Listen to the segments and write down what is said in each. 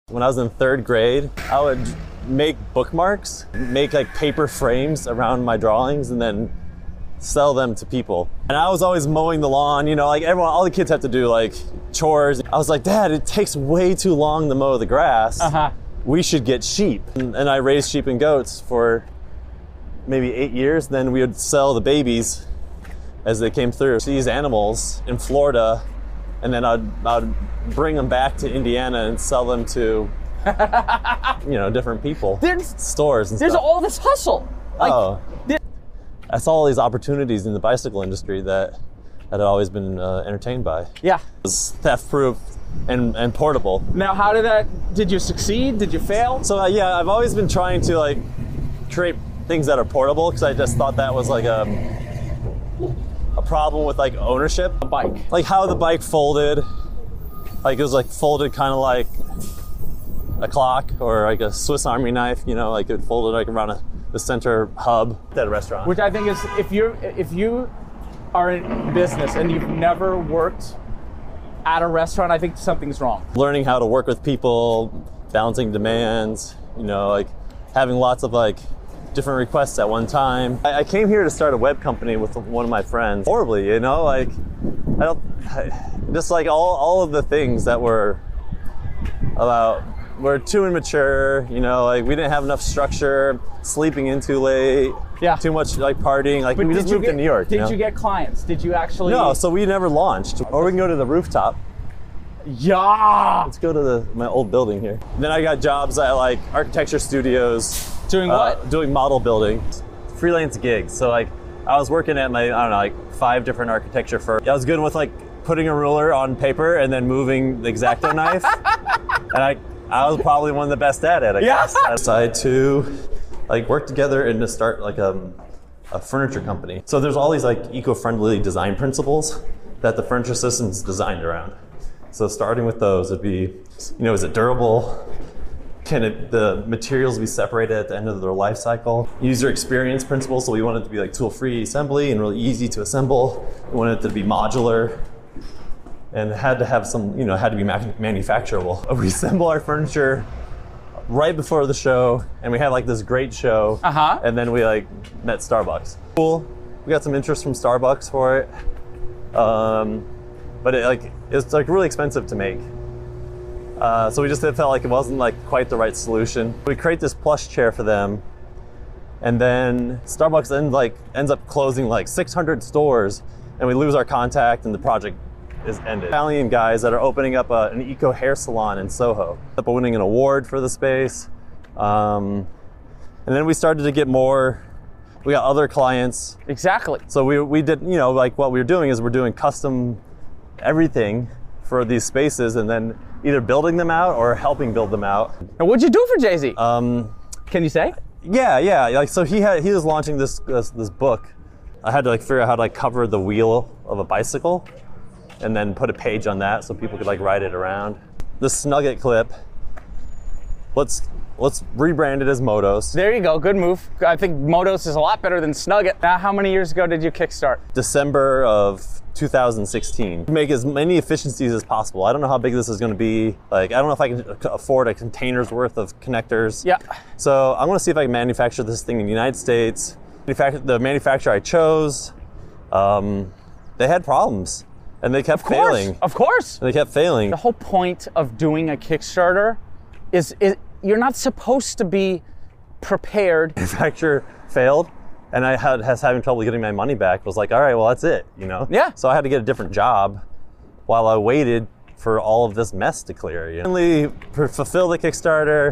When I was in 3rd grade, I would make bookmarks, make like paper frames around my drawings, and then sell them to people. And I was always mowing the lawn, you know, like everyone, all the kids have to do like chores. I was like, Dad, it takes way too long to mow the grass. We should get sheep. And I raised sheep and goats for maybe 8 years. Then we would sell the babies as they came through. These animals in Florida, and then I'd bring them back to Indiana and sell them to, you know, different people, stores and There's stuff. all this hustle. Like, I saw all these opportunities in the bicycle industry that I'd always been entertained by. Yeah. It was theft-proof and portable. Now, how did you succeed? Did you fail? So yeah, I've always been trying to like create things that are portable because I just thought that was like a problem with like ownership. A bike. Like how the bike folded. Like it was like folded kind of like a clock or like a Swiss Army knife, you know, like it folded like around the center hub at a restaurant. Which I think is, if you are in business and you've never worked at a restaurant, I think something's wrong. Learning how to work with people, balancing demands, you know, like having lots of like different requests at one time. I came here to start a web company with one of my friends. Horribly, you know, like just like all of the things that were we're too immature, you know, like we didn't have enough structure, sleeping in too late, too much like partying, like we just moved to New York. Did you get clients? Did you actually? No, so we never launched. Or we can go to the rooftop. Yeah. Let's go to my old building here. Then I got jobs at like architecture studios. Doing what? Doing model building, freelance gigs. So like I was working at I don't know, like 5 different architecture firms. I was good with like putting a ruler on paper and then moving the X-Acto knife. And I was probably one of the best at it, I guess. I decided to like work together and to start like a furniture company. So there's all these like eco-friendly design principles that the furniture system's designed around. So starting with those would be, you know, is it durable? Can the materials be separated at the end of their life cycle? User experience principles, so we want it to be like tool-free assembly and really easy to assemble. We want it to be modular. And it had to have some, you know, had to be manufacturable. We assemble our furniture right before the show, and we had like this great show. And then we like met Starbucks. Cool. We got some interest from Starbucks for it, but it's like really expensive to make. So we just felt like it wasn't like quite the right solution. We create this plush chair for them, and then Starbucks ends up closing like 600 stores, and we lose our contact, and the project is ended. Italian guys that are opening up an eco hair salon in Soho. Up winning an award for the space. And then we started to get more, we got other clients. Exactly. So we did, you know, like what we were doing is we're doing custom everything for these spaces and then either building them out or helping build them out. And what'd you do for Jay-Z? Can you say? Yeah. Like, so he was launching this book. I had to like figure out how to like cover the wheel of a bicycle and then put a page on that so people could like ride it around. The Snugget clip, let's rebrand it as Motos. There you go, good move. I think Motos is a lot better than Snugget. Now, how many years ago did you kickstart? December of 2016. Make as many efficiencies as possible. I don't know how big this is gonna be. Like, I don't know if I can afford a container's worth of connectors. Yeah. So I'm gonna see if I can manufacture this thing in the United States. The manufacturer I chose, they had problems. And they kept failing. Of course. They kept failing. The whole point of doing a Kickstarter is you're not supposed to be prepared. Manufacturer failed, and I was having trouble getting my money back. Was like, all right, well, that's it, you know? Yeah. So I had to get a different job while I waited for all of this mess to clear. You know? Finally, fulfill the Kickstarter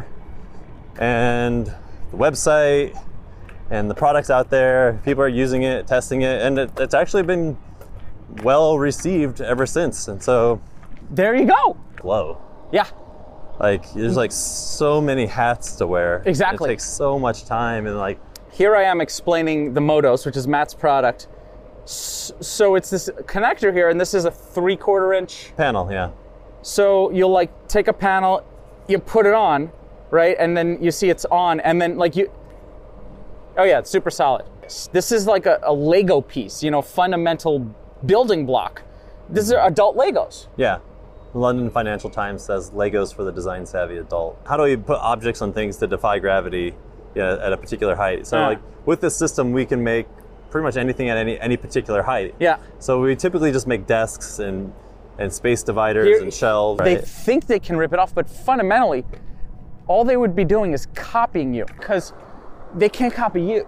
and the website and the products out there. People are using it, testing it, and it's actually been well received ever since. And so there you go. Whoa. Yeah. Like there's like so many hats to wear. Exactly. It takes so much time and like. Here I am explaining the Motos, which is Matt's product. So it's this connector here, and this is a 3/4 inch panel. Yeah. So you'll like take a panel, you put it on, right? And then you see it's on, and then like oh yeah, it's super solid. This is like a Lego piece, you know, fundamental building block. These are adult Legos. Yeah. London Financial Times says Legos for the design savvy adult. How do we put objects on things to defy gravity at a particular height? So like with this system, we can make pretty much anything at any particular height. Yeah. So we typically just make desks and space dividers and shelves. They think they can rip it off, but fundamentally, all they would be doing is copying you, because they can't copy you.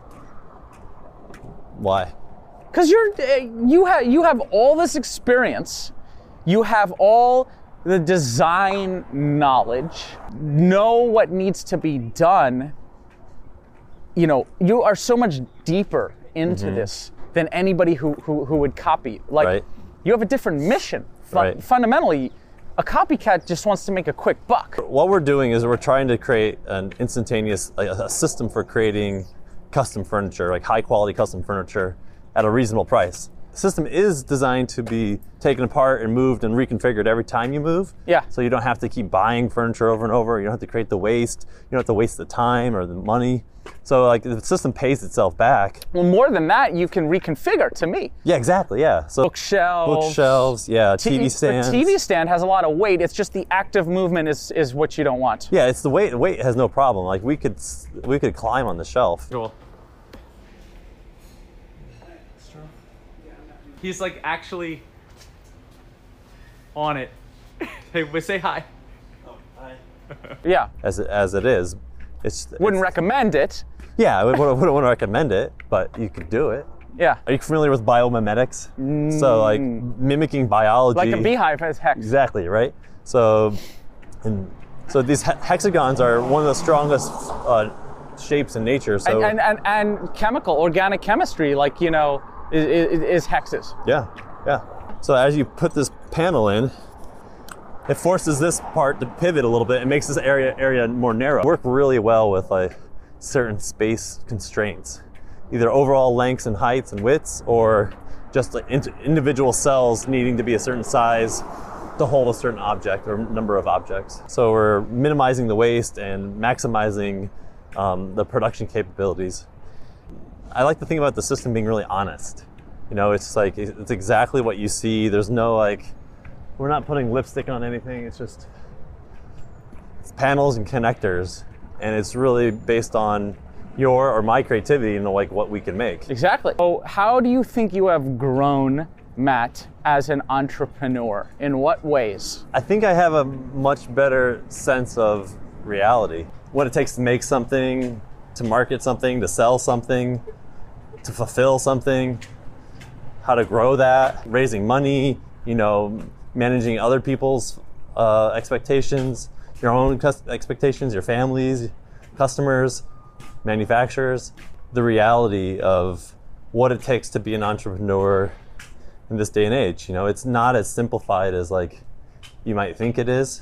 Why? Because you have all this experience, you have all the design knowledge, know what needs to be done. You know, you are so much deeper into this than anybody who would copy. Like, you have a different mission. Fundamentally, a copycat just wants to make a quick buck. What we're doing is we're trying to create an instantaneous, a system for creating custom furniture, like high quality custom furniture at a reasonable price. The system is designed to be taken apart and moved and reconfigured every time you move. Yeah. So you don't have to keep buying furniture over and over. You don't have to create the waste. You don't have to waste the time or the money. So like the system pays itself back. Well, more than that, you can reconfigure, to me. Yeah, exactly, yeah. So bookshelves, yeah, TV stands. The TV stand has a lot of weight. It's just the active movement is what you don't want. Yeah, it's the weight. The weight has no problem. Like we could climb on the shelf. Cool. He's like actually on it. Hey, say hi. Oh, hi. Yeah. As it is. Wouldn't recommend it. Yeah, I wouldn't recommend it, but you could do it. Yeah. Are you familiar with biomimetics? So like mimicking biology. Like a beehive has hex. Exactly, right? So these hexagons are one of the strongest shapes in nature. So and chemical, organic chemistry, like, you know, is hexes. Yeah, yeah. So as you put this panel in, it forces this part to pivot a little bit and makes this area more narrow. Work really well with like certain space constraints, either overall lengths and heights and widths, or just like individual cells needing to be a certain size to hold a certain object or number of objects. So we're minimizing the waste and maximizing the production capabilities. I like to think about the system being really honest. You know, it's like, it's exactly what you see. There's no like, we're not putting lipstick on anything. It's panels and connectors. And it's really based on your or my creativity and like what we can make. Exactly. So how do you think you have grown, Matt, as an entrepreneur? In what ways? I think I have a much better sense of reality. What it takes to make something, to market something, to sell something, to fulfill something, how to grow that, raising money, you know, managing other people's expectations, your own expectations, your families, customers, manufacturers. The reality of what it takes to be an entrepreneur in this day and age. You know, it's not as simplified as like you might think it is.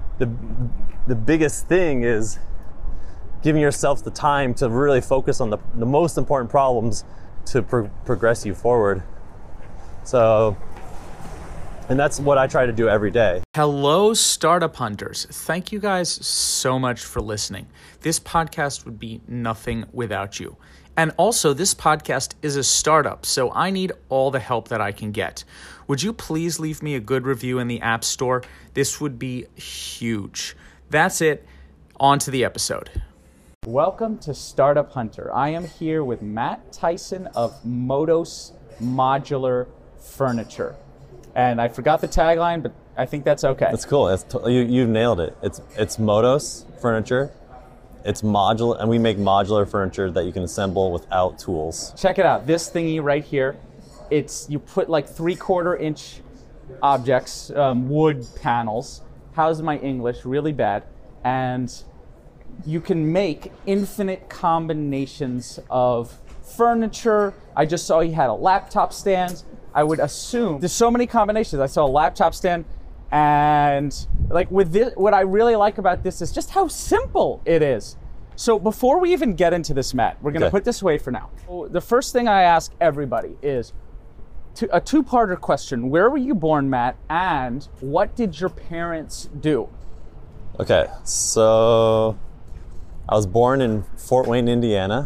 The biggest thing is giving yourself the time to really focus on the most important problems to progress you forward. So, and that's what I try to do every day. Hello, Startup Hunters. Thank you guys so much for listening. This podcast would be nothing without you. And also, this podcast is a startup, so I need all the help that I can get. Would you please leave me a good review in the App Store? This would be huge. That's it. On to the episode. Welcome to Startup Hunter. I am here with Matt Tyson of Modos Modular Furniture. And I forgot the tagline, but I think that's okay. That's cool. You've nailed it. It's Modos Furniture. It's modular, and we make modular furniture that you can assemble without tools. Check it out. This thingy right here, you put like 3/4 inch objects, wood panels. How's my English? Really bad. And you can make infinite combinations of furniture. I just saw he had a laptop stand. I would assume there's so many combinations. I saw a laptop stand, and like with this, what I really like about this is just how simple it is. So before we even get into this, Matt, we're gonna put this away for now. The first thing I ask everybody is a two-parter question. Where were you born, Matt, and what did your parents do? Okay, so I was born in Fort Wayne, Indiana,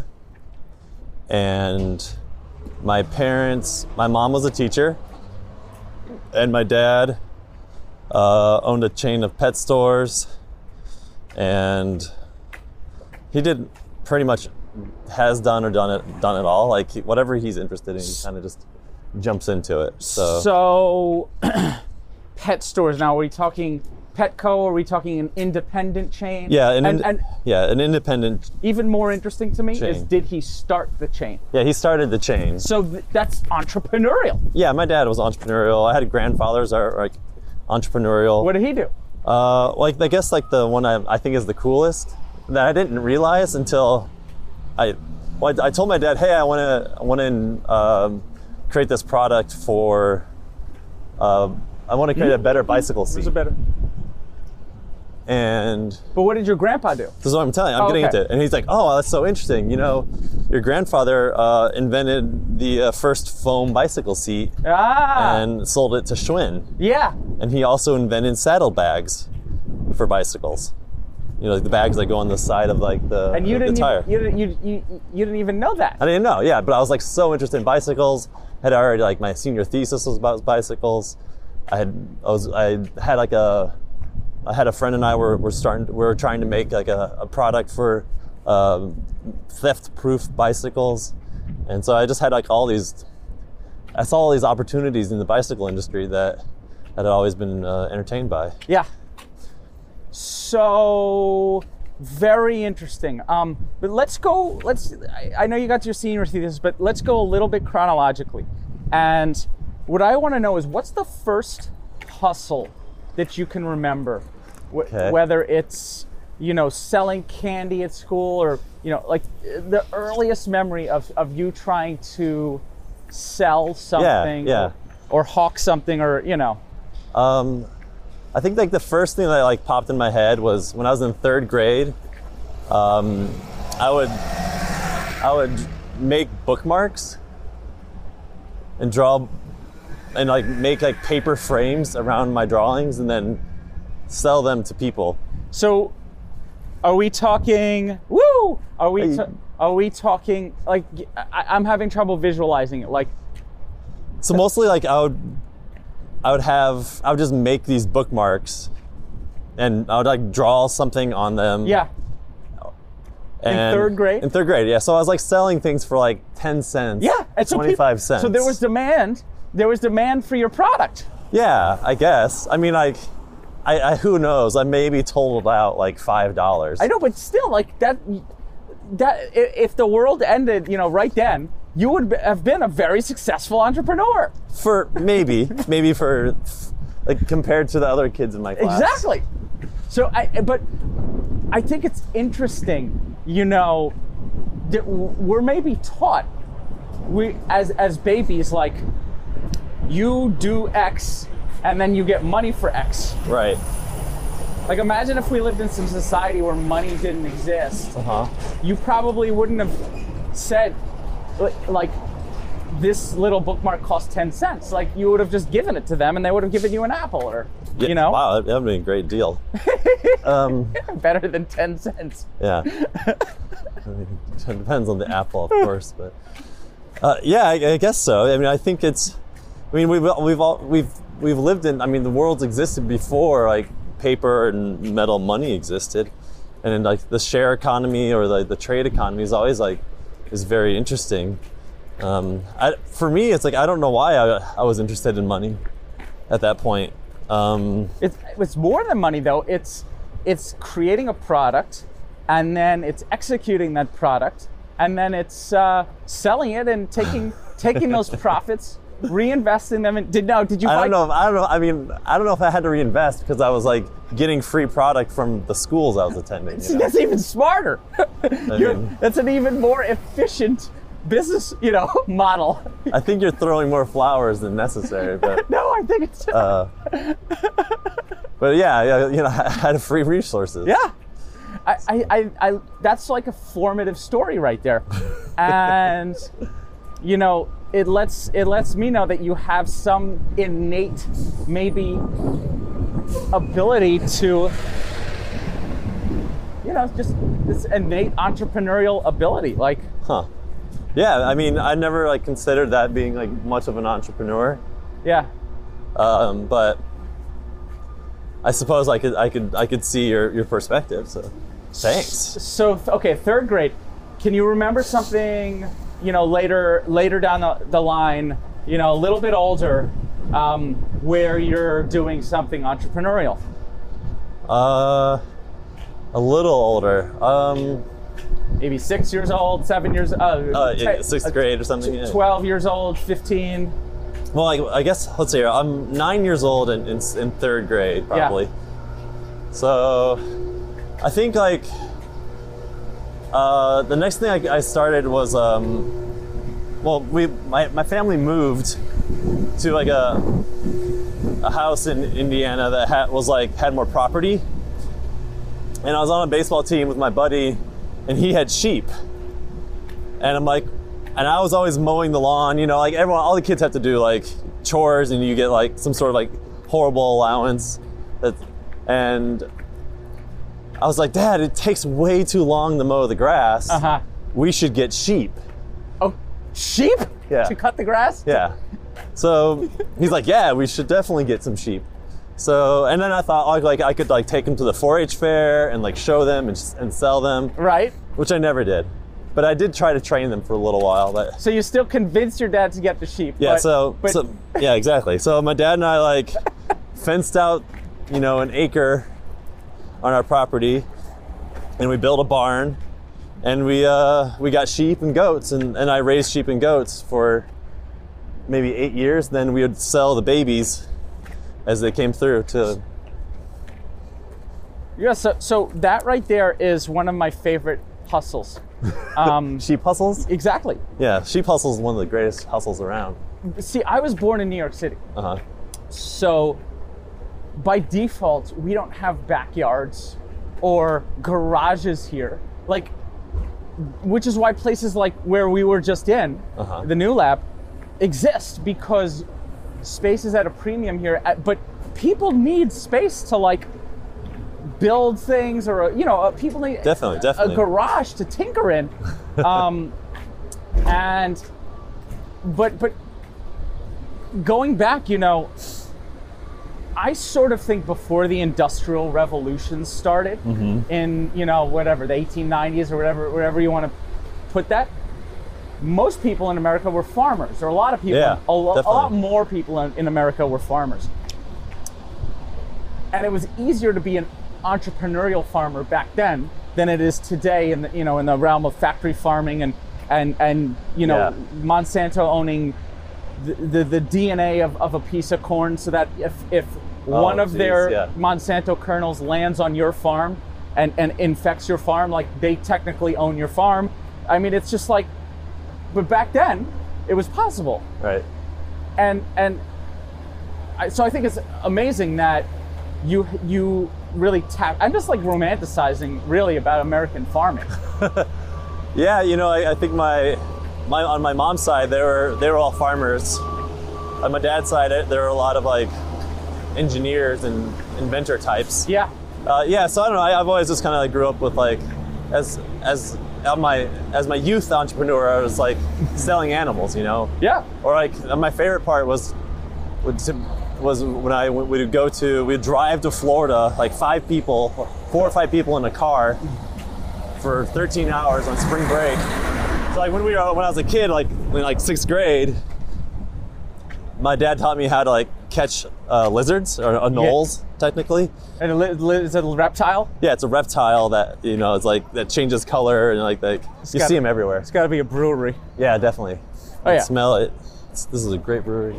and my mom was a teacher, and my dad owned a chain of pet stores, and he did pretty much done it all. Like whatever he's interested in, he kind of just jumps into it. So pet stores. Now, are we talking Petco? Are we talking an independent chain? Yeah, an independent. Even more interesting to me is, chain. did he start the chain? Yeah, he started the chain. So that's entrepreneurial. Yeah, my dad was entrepreneurial. I had grandfathers are like entrepreneurial. What did he do? Like I guess like the one I think is the coolest that I didn't realize until I told my dad, hey, I want to create this product for. I want to create a better bicycle seat. But what did your grandpa do? This is what I'm telling you. I'm getting into it. And he's like, oh, that's so interesting. You know, your grandfather invented the first foam bicycle seat and sold it to Schwinn. Yeah. And he also invented saddlebags for bicycles. You know, like the bags that go on the side of like the, and you the tire. You didn't even know that. I didn't know, yeah. But I was like so interested in bicycles. Had already like my senior thesis was about bicycles. I had a friend and I were trying to make like a product for theft-proof bicycles, and so I just had like I saw all these opportunities in the bicycle industry that I'd always been entertained by. Yeah. So very interesting. But I know you got your senior thesis, but let's go a little bit chronologically. And what I want to know is, what's the first hustle that you can remember? Okay. Whether it's, selling candy at school, or, like the earliest memory of you trying to sell something. Yeah. Or hawk something, or, I think like the first thing that like popped in my head was when I was in third grade. I would make bookmarks and draw and like make like paper frames around my drawings and then sell them to people. So are we talking, woo! Are we talking, like, I'm having trouble visualizing it. Like, so mostly like I would just make these bookmarks and I would like draw something on them. Yeah. In third grade? In third grade, yeah. So I was like selling things for like 10 cents. Yeah. And so 25 cents. So there was demand for your product. Yeah, I guess. I mean, like, I who knows? I maybe totaled out like $5. I know, but still, like that if the world ended, right then, you would have been a very successful entrepreneur. For maybe for like compared to the other kids in my class. Exactly. So but I think it's interesting, that we're maybe taught, as babies, like, you do X and then you get money for X. Right. Like, imagine if we lived in some society where money didn't exist. Uh-huh. You probably wouldn't have said, like, this little bookmark costs 10 cents. Like, you would have just given it to them and they would have given you an apple, or, Wow, that would have been a great deal. Better than 10 cents. Yeah. I mean, it depends on the apple, of course, but yeah, I guess so. I mean, I think it's. I mean, we've lived in. I mean, the world's existed before like paper and metal money existed, and then like the share economy or the trade economy is always like is very interesting. For me, it's like I don't know why I was interested in money at that point. It's more than money, though. It's creating a product, and then it's executing that product, and then it's selling it and taking those profits, reinvesting them. Did you? I don't know. I mean, I don't know if I had to reinvest because I was like getting free product from the schools I was attending. That's even smarter. That's an even more efficient business, model. I think you're throwing more flowers than necessary, but no, I think it's. But yeah, I had free resources. Yeah, I that's like a formative story right there, and it lets me know that you have some innate, maybe, ability to, just this innate entrepreneurial ability, like. Huh. Yeah, I mean, I never like considered that being like much of an entrepreneur. Yeah. But I suppose I could see your perspective. So, thanks. So okay, third grade. Can you remember something? Later down the line. A little bit older, where you're doing something entrepreneurial. A little older. Maybe 6 years old, 7 years. Sixth grade or something. Yeah. 12 years old, 15. Well, I guess let's see. I'm 9 years old in third grade, probably. Yeah. So, I think like the next thing I started was my family moved to like a house in Indiana that had more property, and I was on a baseball team with my buddy, and he had sheep, and I was always mowing the lawn, like all the kids have to do like chores, and you get like some sort of like horrible allowance, and I was like, Dad, it takes way too long to mow the grass. We should get sheep. Oh, sheep? Yeah. To cut the grass? Yeah. So he's like, yeah, we should definitely get some sheep. So, and then I thought I could like take them to the 4-H fair and like show them and sell them. Right. Which I never did. But I did try to train them for a little while. But so you still convinced your dad to get the sheep. Yeah, yeah, exactly. So my dad and I like fenced out, an acre on our property, and we built a barn, and we got sheep and goats, and I raised sheep and goats for maybe 8 years. Then we would sell the babies as they came through to. Yeah, so that right there is one of my favorite hustles. Sheep hustles? Exactly. Yeah, sheep hustle is one of the greatest hustles around. See, I was born in New York City. So by default, we don't have backyards or garages here. Like, which is why places like where we were just in, the New Lab, exist, because space is at a premium here. But people need space to like build things, or people need definitely a garage to tinker in. But going back, I sort of think before the Industrial Revolution started in, whatever, the 1890s or whatever you want to put that, most people in America were farmers, or a lot of people, a lot more people in America were farmers. And it was easier to be an entrepreneurial farmer back then than it is today in the, in the realm of factory farming and Monsanto owning the DNA of a piece of corn, so that if one of their Monsanto kernels lands on your farm and infects your farm, like they technically own your farm. I mean, it's just like, but back then it was possible. Right. So I think it's amazing that you really I'm just like romanticizing really about American farming. Yeah, I think on my mom's side, they were all farmers. On my dad's side, there were a lot of like engineers and inventor types. Yeah. So I don't know. I've always just kind of like grew up with like, as my youth entrepreneur, I was like selling animals, Yeah. Or like my favorite part was when we'd drive to Florida, like 4 or 5 people in a car for 13 hours on spring break. So like when I was a kid, like in like 6th grade, my dad taught me how to like catch lizards, or anoles, technically. And is it a reptile? Yeah, it's a reptile that it's like that changes color, and like you see them everywhere. It's got to be a brewery. Yeah, definitely. Oh yeah. Smell it. This is a great brewery.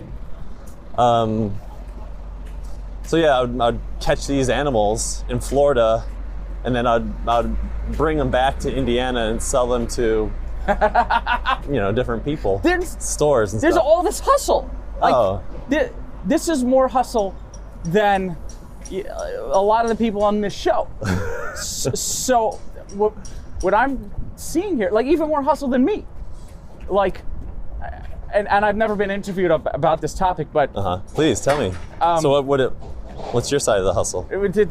So yeah, I'd catch these animals in Florida, and then I'd bring them back to Indiana and sell them to different people, stores and stuff. There's all this hustle. Like, this is more hustle than a lot of the people on this show. So what I'm seeing here, like even more hustle than me. Like, and I've never been interviewed about this topic, but please tell me. So what's your side of the hustle?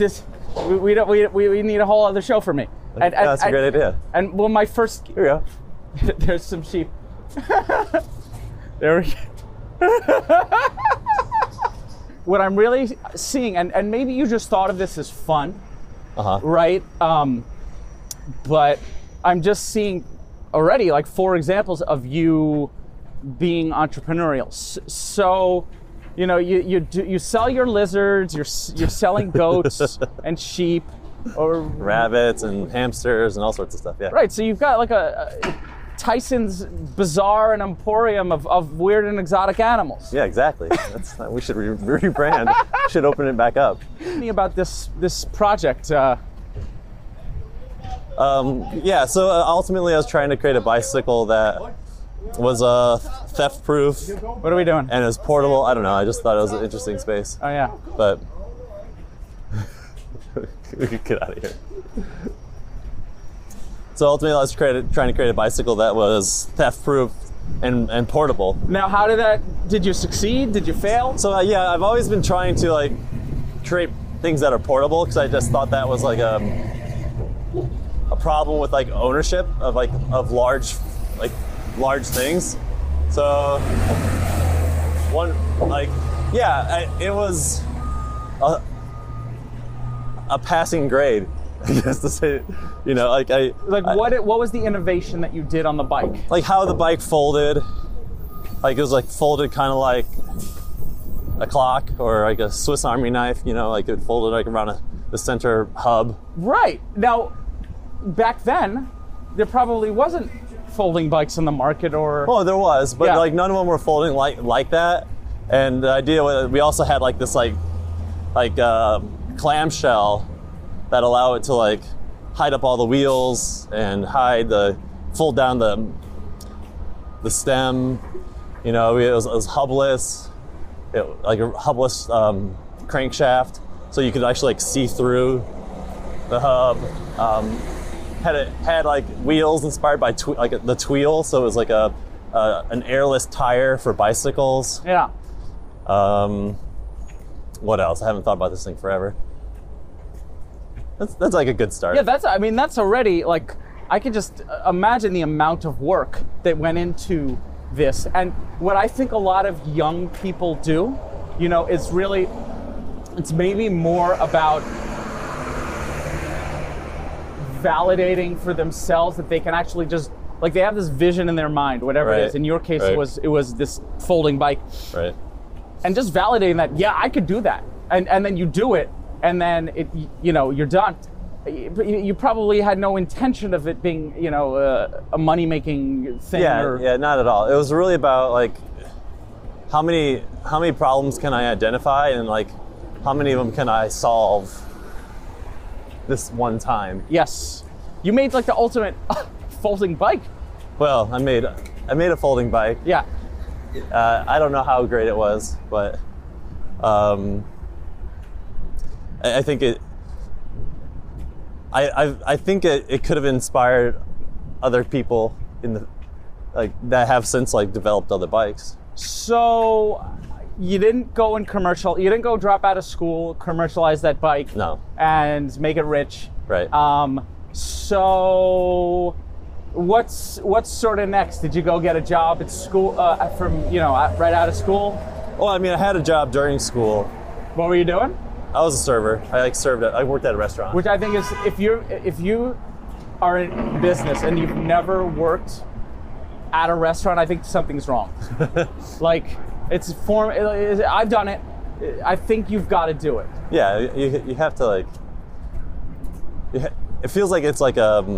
We need a whole other show for me. That's a great idea. And well, my first. Here we go. There's some sheep. There we go. what I'm really seeing, and maybe you just thought of this as fun, right? But I'm just seeing already like 4 examples of you being entrepreneurial. So, you know, you sell your lizards, you're selling goats and sheep, or rabbits and hamsters and all sorts of stuff. Yeah. Right. So you've got like a Tyson's Bazaar and Emporium of weird and exotic animals. Yeah, exactly. We should rebrand. Should open it back up. Tell me about this project. Yeah, so ultimately I was trying to create a bicycle that was theft-proof. What are we doing? And it was portable. I don't know, I just thought it was an interesting space. Oh, yeah. But we could get out of here. So ultimately I was trying to create a bicycle that was theft-proof and portable. Now, did you succeed? Did you fail? So yeah, I've always been trying to like create things that are portable because I just thought that was like a problem with like ownership of large things. So it was a passing grade, I guess to say, you know, what was the innovation that you did on the bike? Like how the bike folded, like it was like folded kind of like a clock or like a Swiss Army knife, you know, like it folded like around the center hub. Right. Now, back then, there probably wasn't folding bikes on the market, or... Well, there was, but like none of them were folding like that. And the idea was we also had like this clamshell that allow it to like hide up all the wheels and fold down the stem. You know, it was hubless, like a hubless crankshaft, so you could actually like see through the hub. Had like wheels inspired by the Tweel, so it was like an airless tire for bicycles. Yeah. What else? I haven't thought about this thing forever. That's like a good start. Yeah, that's already like, I can just imagine the amount of work that went into this. And what I think a lot of young people do, you know, is really, it's maybe more about validating for themselves that they can actually just, like, they have this vision in their mind, whatever it is. In your case, it was this folding bike. Right. And just validating that, yeah, I could do that. And then you do it, and then it, you know, you're done. You probably had no intention of it being, you know, a money-making thing. Yeah, not at all. It was really about like how many problems can I identify, and like how many of them can I solve this one time. Yes, you made like the ultimate folding bike. Well, I made a folding bike. Yeah. I don't know how great it was, but I think it. I think it could have inspired other people that have since like developed other bikes. So you didn't go in commercial. You didn't go drop out of school, commercialize that bike. No. And make it rich. Right. So what's sort of next? Did you go get a job at school right out of school? Well, I mean, I had a job during school. What were you doing? I was a server. I worked at a restaurant. Which I think is, if you are in business and you've never worked at a restaurant, I think something's wrong. Like, I've done it. I think you've got to do it. Yeah, you have to like. It feels like it's like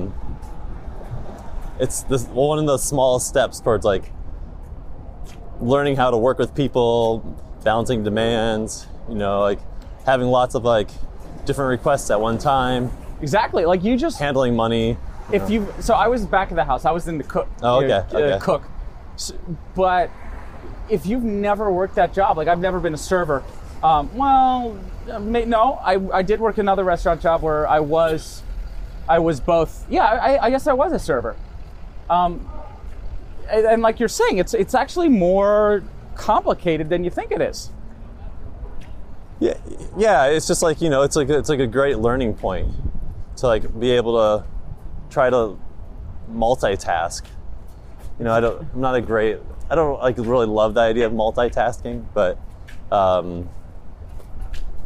it's one of the smallest steps towards like learning how to work with people, balancing demands. You know, like having lots of like different requests at one time. Exactly, like you just handling money. So I was back of the house. I was in the cook. Oh, okay. Cook. So, but if you've never worked that job, like I've never been a server. No, I did work another restaurant job where I was both. Yeah, I guess I was a server. And like you're saying, it's actually more complicated than you think it is. Yeah. It's just like, you know, it's like a great learning point to like be able to try to multitask. You know, I don't like really love the idea of multitasking, but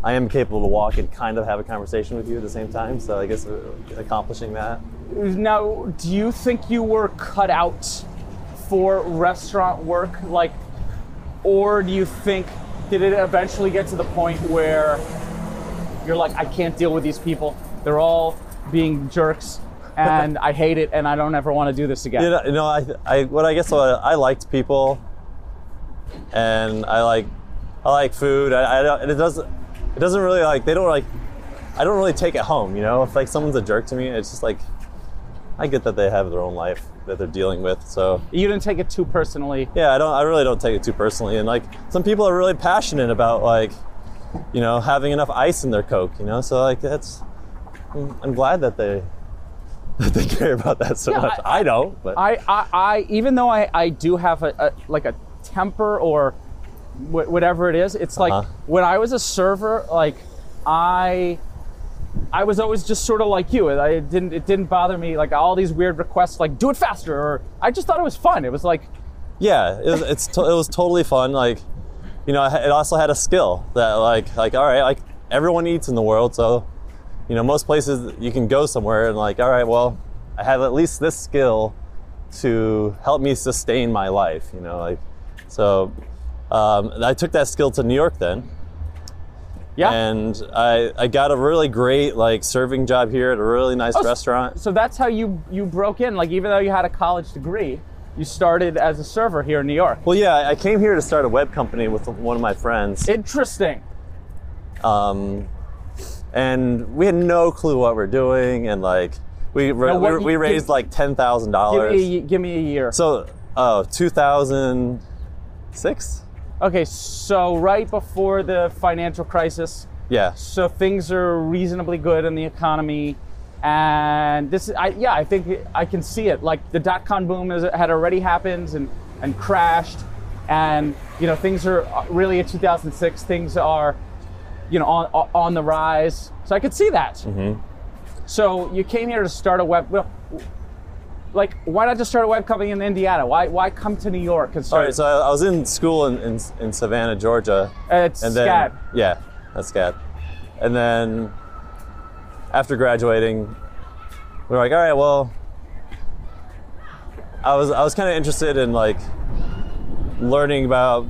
I am capable to walk and kind of have a conversation with you at the same time. So I guess accomplishing that. Now, do you think you were cut out for restaurant work, like, or do you think, did it eventually get to the point where you're like, I can't deal with these people, they're all being jerks, and I hate it, and I don't ever want to do this again? I liked people, and I like food. It doesn't really like, they don't like, I don't really take it home, you know? If like someone's a jerk to me, it's just like, I get that they have their own life that they're dealing with, so. You didn't take it too personally? Yeah, I really don't take it too personally. And like, some people are really passionate about like, you know, having enough ice in their Coke, you know? So like, I'm glad that they care about that so much. I don't, but. I even though I do have a temper or whatever it is, it's like when I was a server, like I was always just sort of like you. It didn't bother me, like all these weird requests, like do it faster, or I just thought it was fun. It was like, yeah, it was totally fun. Like, you know, it also had a skill that like all right, like everyone eats in the world, so you know, most places you can go somewhere and like, all right, well, I have at least this skill to help me sustain my life, you know, like, so I took that skill to New York then. yeah. And I got a really great like serving job here at a really nice restaurant. So that's how you broke in, like even though you had a college degree, you started as a server here in New York. Well, yeah, I came here to start a web company with one of my friends. Interesting. And we had no clue what we're doing, and like we raised like $10,000. Give me a year. So 2006. Okay, so right before the financial crisis. Yeah. So things are reasonably good in the economy, and I think I can see it. Like the dot-com boom had already happened and crashed, and you know things are really in 2006. Things are, you know, on the rise. So I could see that. Mm-hmm. So you came here to start a web. Well, like, why not just start a web company in Indiana? Why come to New York and start? All right, so I was in school in Savannah, Georgia. It's SCAD. Yeah, that's SCAD. And then after graduating, we were like, all right, well, I was kind of interested in like learning about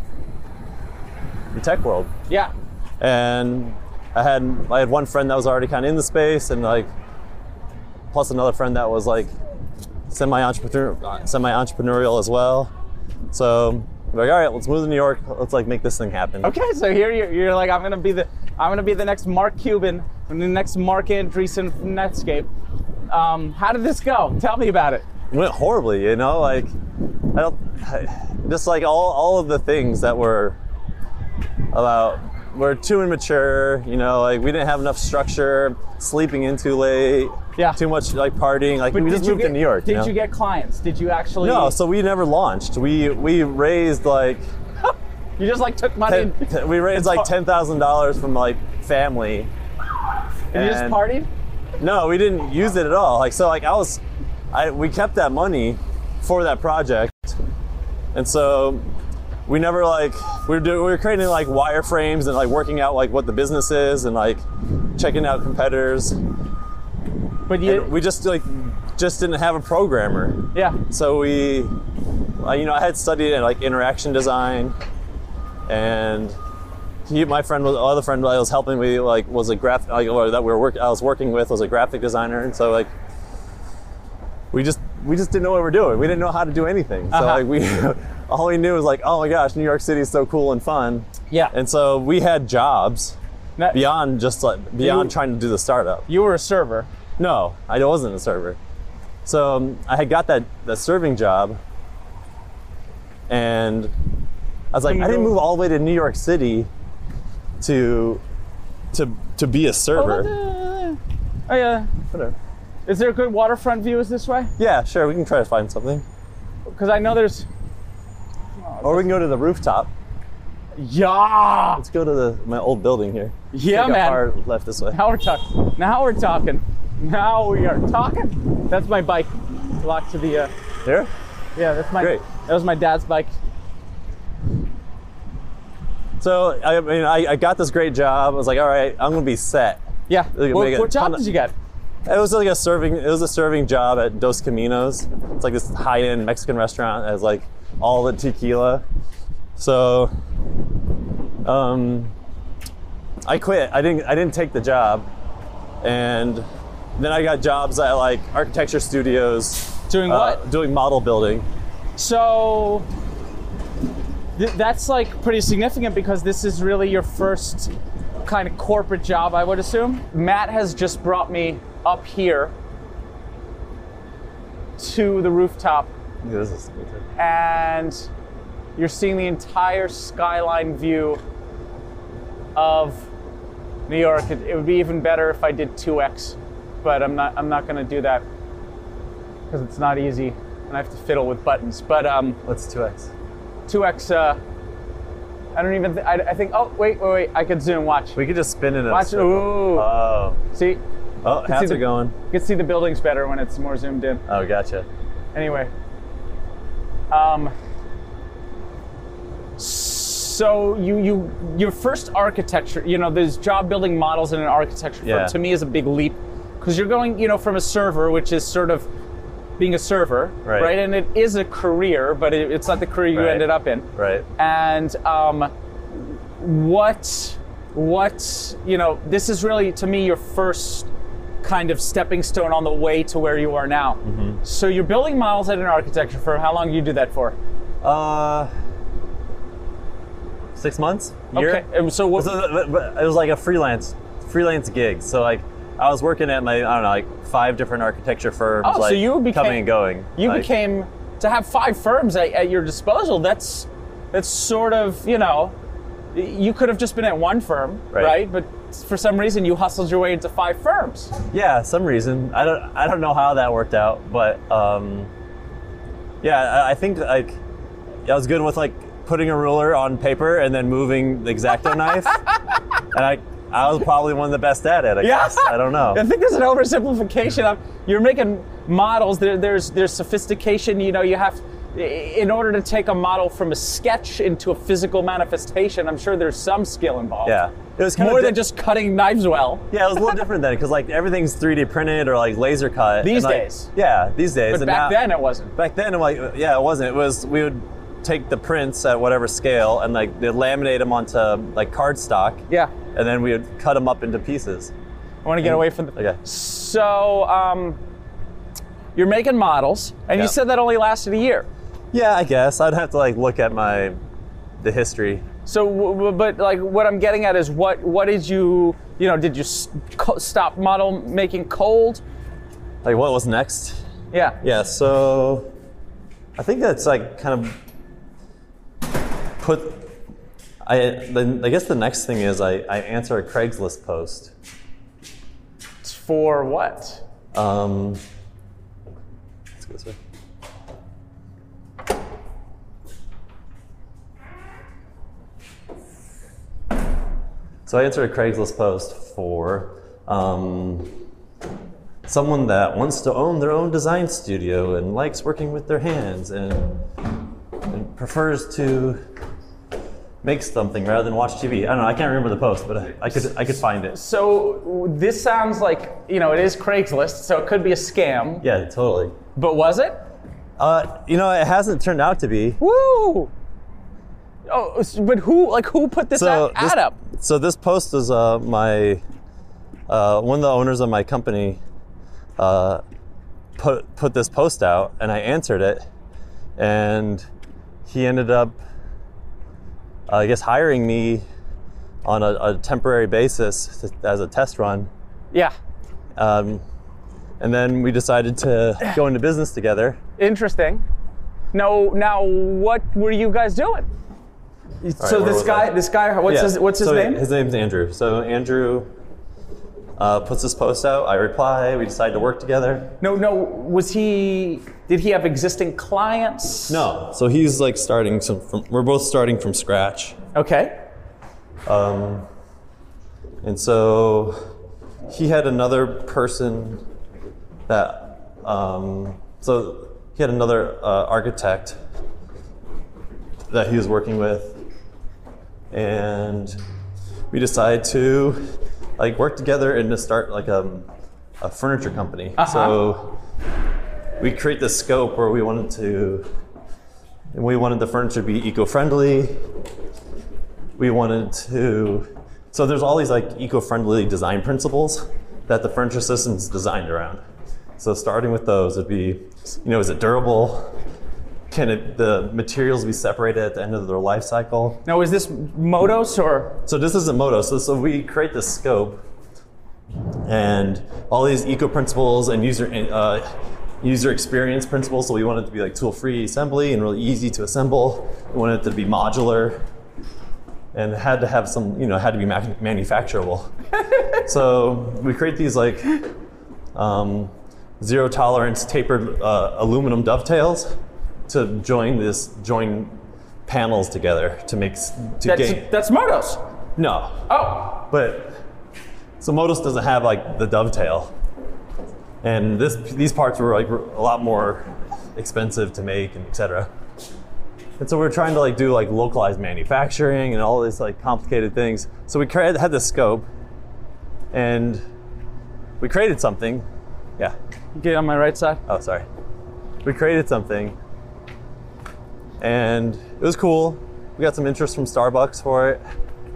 the tech world. Yeah. And I had one friend that was already kind of in the space, and like plus another friend that was like semi-entrepreneurial as well. So we're like, all right, let's move to New York. Let's like make this thing happen. Okay, so here you're like, I'm gonna be the next Mark Cuban, and the next Mark Andreessen from Netscape. How did this go? Tell me about it. It went horribly, you know, like just like all of the things that were too immature, you know, like we didn't have enough structure, sleeping in too late, yeah, too much like partying, like but we just moved to New York. Did you get clients? Did you actually? No, so we never launched. We raised like you just like took money. We raised like $10,000 from like family. And you just partied? No, we didn't use it at all. Like so, like we kept that money for that project, and so. We never like we were creating like wireframes and like working out like what the business is and like checking out competitors. But we just didn't have a programmer. Yeah. So we, you know, I had studied like interaction design, and my friend was the other friend that I was helping me like was a graphic I was working with was a graphic designer, and so like we just didn't know what we were doing. We didn't know how to do anything. So like all we knew was like, oh my gosh, New York City is so cool and fun. Yeah. And so we had jobs beyond trying to do the startup. You were a server. No, I wasn't a server. So I had got that serving job, and I was like, I didn't move all the way to New York City to be a server. Oh yeah. Whatever. Is there a good waterfront view this way? Yeah, sure. We can try to find something. Because I know there's. Or we can go to the rooftop. Yeah. Let's go to my old building here. Yeah, take man. a car left this way. Now we're talking. Now we are talking. That's my bike. Locked to the. Here? Yeah, that's my. Great. That was my dad's bike. So I mean, I got this great job. I was like, all right, I'm gonna be set. Yeah. What job did you get? It was like a serving job at Dos Caminos. It's like this high-end Mexican restaurant that has like all the tequila. So I quit. I didn't take the job, and then I got jobs at like architecture studios. Doing what? Doing model building. So that's like pretty significant because this is really your first kind of corporate job, I would assume. Matt has just brought me up here to the rooftop, This is good. and you're seeing the entire skyline view of New York. It would be even better if I did 2x, but I'm not going to do that because it's not easy and I have to fiddle with buttons. But What's 2x? 2x. I don't even. I think. Oh wait. I could zoom. Watch. We could just spin it in a Watch. circle. Ooh. Oh. See. Oh, see hats the- are going. You can see the buildings better when it's more zoomed in. Oh, gotcha. Anyway. So your first architecture, there's job building models in an architecture firm. Yeah. To me is a big leap because you're going, from a server, which is sort of being a server, Right. And it is a career, but it's not the career you Right. ended up in. Right. And what this is really, to me, your first kind of stepping stone on the way to where you are now. Mm-hmm. So you're building models at an architecture firm. How long do you do that for? 6 months? Year? Okay. And so what? It was like a freelance gig. So like I was working at like 5 different architecture firms. Oh, so like, you became coming and going. became to have 5 firms at your disposal. That's sort of you could have just been at one firm, right? But for some reason you hustled your way into 5 firms. Yeah, some reason. I don't know how that worked out, but yeah, I think like I was good with like putting a ruler on paper and then moving the X-Acto knife, and I was probably one of the best at it. I guess. I don't know. I think there's an oversimplification. You're making models. There's sophistication. You have, in order to take a model from a sketch into a physical manifestation, I'm sure there's some skill involved. Yeah, it was kind more of than just cutting knives well. Yeah, it was a little different then because like everything's 3D printed or like laser cut. These and, like, days. Yeah, these days. But and back now, then it wasn't. Back then, I'm like, yeah, it wasn't. It was we would take the prints at whatever scale and like they'd laminate them onto like cardstock. Yeah. And then we would cut them up into pieces. I want to get away from the. Okay. So you're making models, and Yeah. you said that only lasted a year. Yeah, I guess I'd have to like look at the history. So, but like what I'm getting at is what did you did you stop model making cold? Like what was next? Yeah. Yeah, so I think that's like kind of I guess the next thing is I answer a Craigslist post. For what? Let's go this way. So I answered a Craigslist post for someone that wants to own their own design studio and likes working with their hands and prefers to make something rather than watch TV. I don't know. I can't remember the post, but I could find it. So this sounds like it is Craigslist, so it could be a scam. Yeah, totally. But was it? It hasn't turned out to be. Woo! Oh, but who put this ad up? So this post is my one of the owners of my company put this post out, and I answered it, and he ended up, I guess, hiring me on a temporary basis as a test run. Yeah. And then we decided to go into business together. Interesting. Now what were you guys doing? So where this was guy, what's his name? His name's Andrew. So Andrew puts this post out. I reply. We decide to work together. No. Did he have existing clients? No. So he's like we're both starting from scratch. Okay. And so he had another person that, so he had another architect that he was working with. and we decided to like work together and to start like a furniture company. So we create this scope where we wanted the furniture to be eco-friendly. So there's all these like eco-friendly design principles that the furniture system's designed around. So starting with those would be, is it durable? Can the materials be separated at the end of their life cycle? Now, is this Modos or? So this isn't Modos. So we create this scope and all these eco principles and user experience principles. So we want it to be like tool-free assembly and really easy to assemble. We want it to be modular and it had to have some, had to be manufacturable. So we create these like zero tolerance tapered aluminum dovetails to join panels together to make That's Modos. No. Oh. But so Modos doesn't have like the dovetail, and these parts were like a lot more expensive to make and etc. And so we're trying to like do like localized manufacturing and all these like complicated things. So we had this scope, and we created something. Yeah. Get on my right side. Oh, sorry. We created something, and it was cool. We got some interest from Starbucks for it,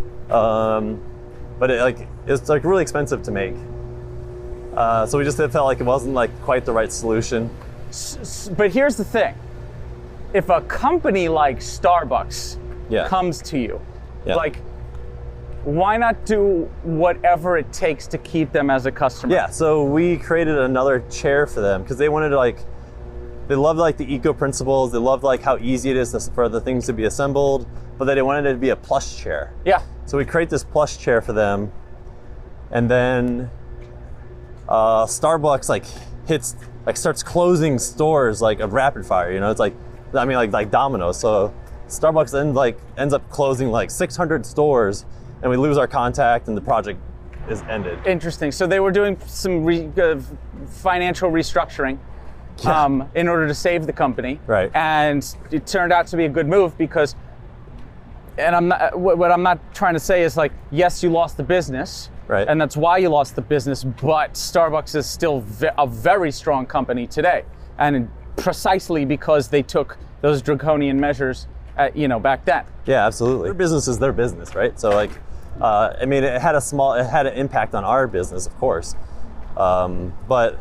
but it's like really expensive to make. So we just felt like it wasn't like quite the right solution. But here's the thing: if a company like Starbucks comes to you, like, why not do whatever it takes to keep them as a customer? Yeah, so we created another chair for them because they wanted to they loved like the eco principles. They loved like how easy it is for the things to be assembled, but they wanted it to be a plush chair. Yeah. So we create this plush chair for them, and then Starbucks starts closing stores like a rapid fire. It's like Domino's. So Starbucks ends up closing like 600 stores, and we lose our contact, and the project is ended. Interesting. So they were doing some financial restructuring in order to save the company. Right. And it turned out to be a good move because, and what I'm not trying to say is like, yes, you lost the business. Right. And that's why you lost the business, but Starbucks is still a very strong company today. And precisely because they took those draconian measures back then. Yeah, absolutely. Their business is their business, right? So it had an impact on our business, of course. But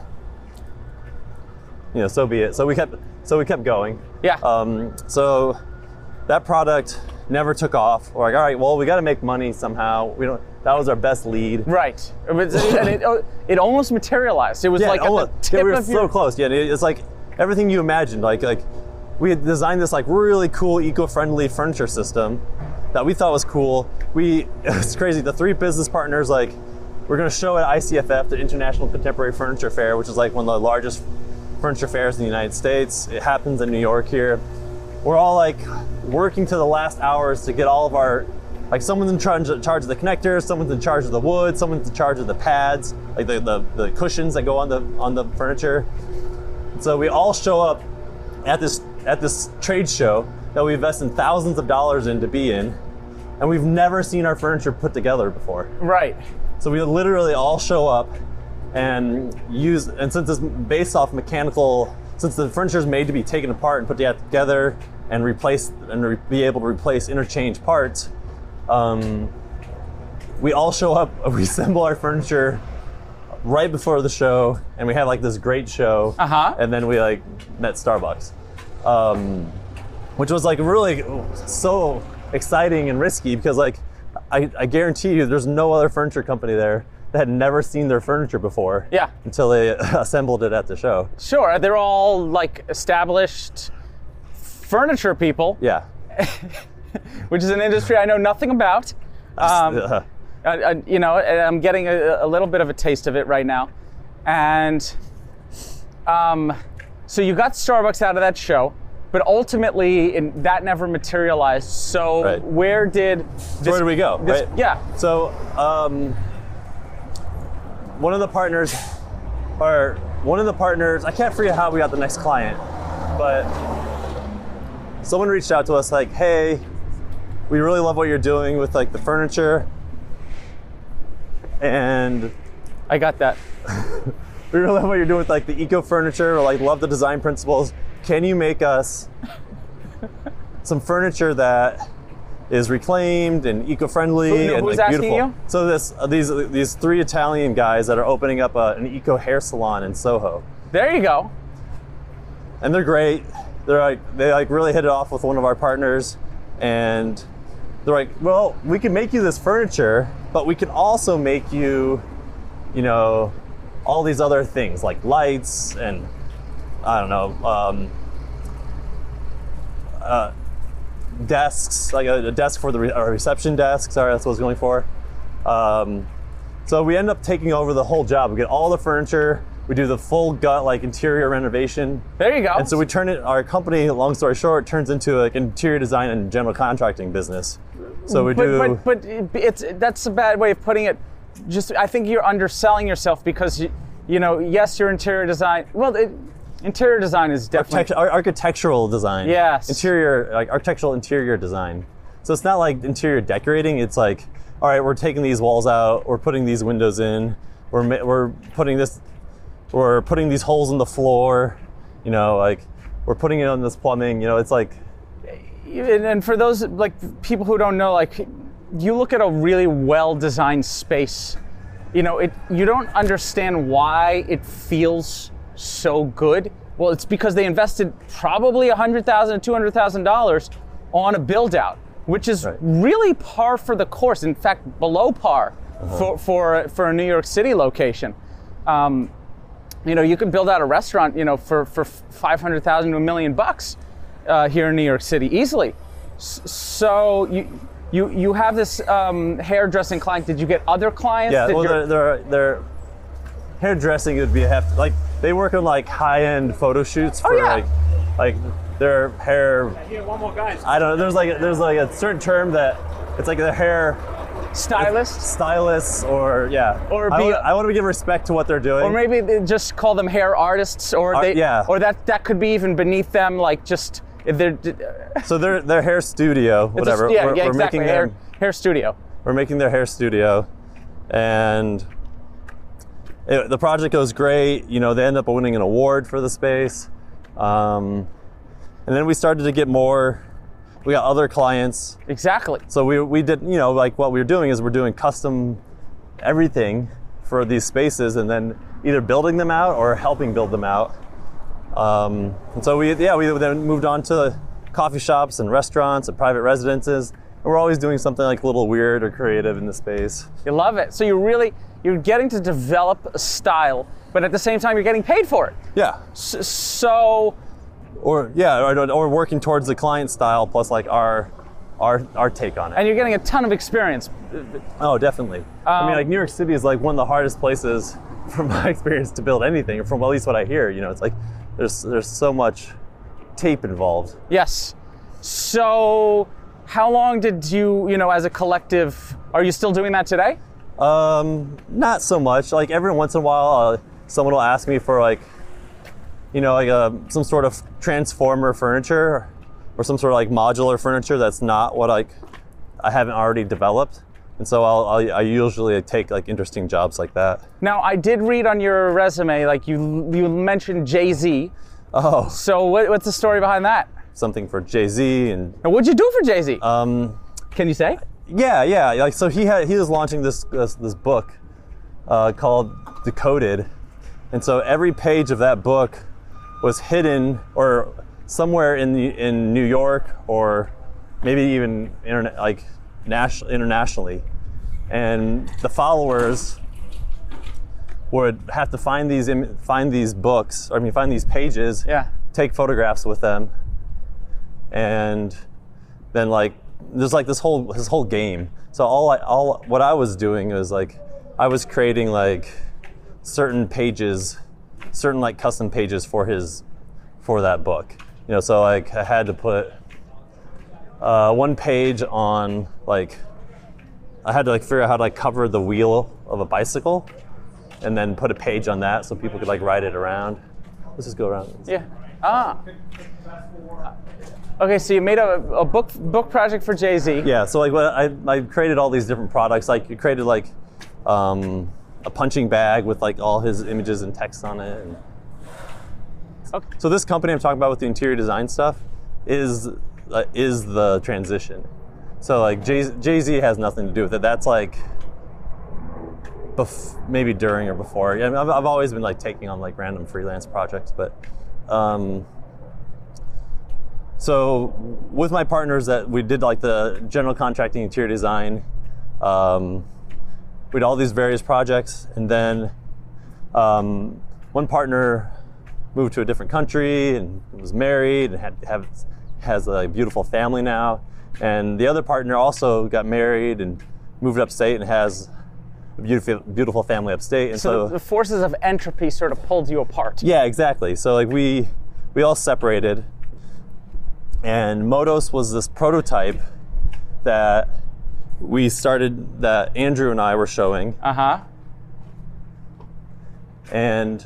so be it. So we kept going. Yeah. So that product never took off. We're like, all right, well, we got to make money somehow. That was our best lead. Right. And it almost materialized. It was like almost, at the tip we were of so close. Yeah, it's like everything you imagined. Like we had designed this like really cool eco-friendly furniture system that we thought was cool. It's crazy. The three business partners, like, we're going to show at ICFF, the International Contemporary Furniture Fair, which is like one of the largest furniture fairs in the United States. It happens in New York here. We're all like working to the last hours to get all of our, like, someone's in charge of the connectors, someone's in charge of the wood, someone's in charge of the pads, like the cushions that go on the furniture. So we all show up at this trade show that we invest in thousands of dollars in to be in, and we've never seen our furniture put together before. Right. So we literally all show up and since it's based off mechanical, since the furniture is made to be taken apart and put together and replaced and be able to replace interchange parts, we all show up, we assemble our furniture right before the show, and we had like this great show, and then we like met Starbucks, which was like really so exciting and risky because like I guarantee you there's no other furniture company there that had never seen their furniture before. Yeah. Until they assembled it at the show. Sure, they're all like established furniture people. Yeah. Which is an industry I know nothing about. I'm getting a little bit of a taste of it right now. And so you got Starbucks out of that show, but ultimately that never materialized. So where did we go? Right? Yeah. So one of the partners, I can't forget how we got the next client, but someone reached out to us like, hey, we really love what you're doing with like the furniture, and I got that. we really love what you're doing with like the eco furniture. Like, love the design principles. Can you make us some furniture that is reclaimed and eco-friendly and who's like asking beautiful? you? So these 3 Italian guys that are opening up an eco hair salon in Soho, There you go. and they're great. They really hit it off with one of our partners, and they're like, well, we can make you this furniture, but we can also make you, you know, all these other things like lights and I don't know, desks, like a desk for the reception desk. Sorry, that's what I was going for. So we end up taking over the whole job. We get all the furniture. We do the full gut, like interior renovation. There you go. And so we turn it. Our company, long story short, turns into like an interior design and general contracting business. So we do. But that's a bad way of putting it. Just, I think you're underselling yourself because you know, yes, your interior design. Well, interior design is definitely architectural design. Yes. Interior, like architectural interior design. So it's not like interior decorating. It's like, all right, we're taking these walls out. We're putting these windows in. We're putting these holes in the floor. You know, like we're putting it on this plumbing. You know, it's like. And for those like people who don't know, like you look at a really well-designed space, you know, you don't understand why it feels so good. Well, it's because they invested probably $100,000 to $200,000 on a build-out, which is really par for the course. In fact, below par for a New York City location. You know, you can build out a restaurant, you know, for $500,000 to $1 million here in New York City easily. So you have this hairdressing client. Did you get other clients? Yeah, well, they're hairdressing would be like they work on like high-end photo shoots for like their hair. Here, one more, guys. I don't know. There's like a certain term that it's like their hair stylists, or I want to give respect to what they're doing. Or maybe they just call them hair artists, or or that could be even beneath them, like just if they're. So their hair studio, whatever. We're exactly. Making hair studio. We're making their hair studio, and the project goes great. You know, they end up winning an award for the space, and then we started to get more. We got other clients. Exactly. So we did, you know, like what we were doing is we're doing custom everything for these spaces, and then either building them out or helping build them out. And so we then moved on to coffee shops and restaurants and private residences. And we're always doing something like a little weird or creative in the space. You love it. So you're getting to develop a style, but at the same time you're getting paid for it. Yeah. Or working towards the client style plus like our take on it. And you're getting a ton of experience. Oh, definitely. I mean, like New York City is like one of the hardest places, from my experience, to build anything. Or from at least what I hear, you know, it's like there's so much tape involved. Yes. So, how long did you know, as a collective, are you still doing that today? Not so much. Like every once in a while, someone will ask me for like, you know, like some sort of transformer furniture or some sort of like modular furniture that's not what I haven't already developed. And so I usually take like interesting jobs like that. Now, I did read on your resume, like you mentioned Jay-Z. Oh. So what's the story behind that? Something for Jay-Z and what'd you do for Jay-Z? Can you say? Yeah. Like so he was launching this book called Decoded. And so every page of that book was hidden or somewhere in New York or maybe even internationally, and the followers would have to find these pages, take photographs with them, and then like there's like this whole game. So all what I was doing was like I was creating like certain pages, certain like custom pages for that book. You know, so like I had to put one page on like I had to like figure out how to like cover the wheel of a bicycle, and then put a page on that so people could like ride it around. Let's just go around. Yeah. Ah. Okay, so you made a book project for Jay-Z. Yeah, so like I created all these different products. Like you created like a punching bag with like all his images and text on it. And Okay. so this company I'm talking about with the interior design stuff is the transition. So like Jay-Z has nothing to do with it. That's like maybe during or before. I mean, I've always been like taking on like random freelance projects, but so with my partners that we did like the general contracting, interior design, we had all these various projects, and then one partner moved to a different country and was married and has a beautiful family now, and the other partner also got married and moved upstate and has a beautiful family upstate. And So the forces of entropy sort of pulled you apart. yeah, exactly. So like we all separated, and Modos was this prototype that we started, that Andrew and I were showing. And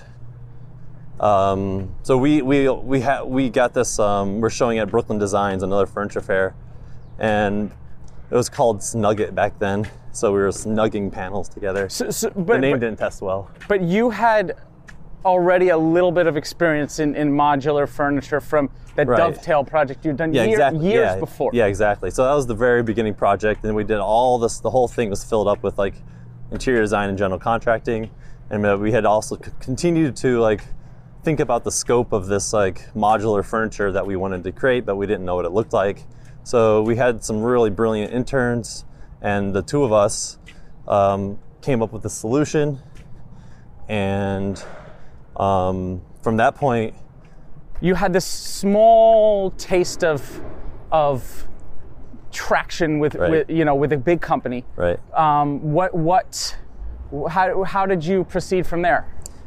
so we got this. We're showing at Brooklyn Designs, another furniture fair, and it was called Snugget back then. So we were snugging panels together. The name didn't test well. But you had already a little bit of experience in modular furniture from that Right. Dovetail project you'd done Exactly. years before. Yeah, exactly. So that was the very beginning project, and we did all this. The whole thing was filled up with like interior design and general contracting, and we had also continued to like think about the scope of this like modular furniture that we wanted to create, but we didn't know what it looked like. So we had some really brilliant interns, and the two of us came up with a solution, and from that point, You had this small taste of traction with a big company. right? How did you proceed from there?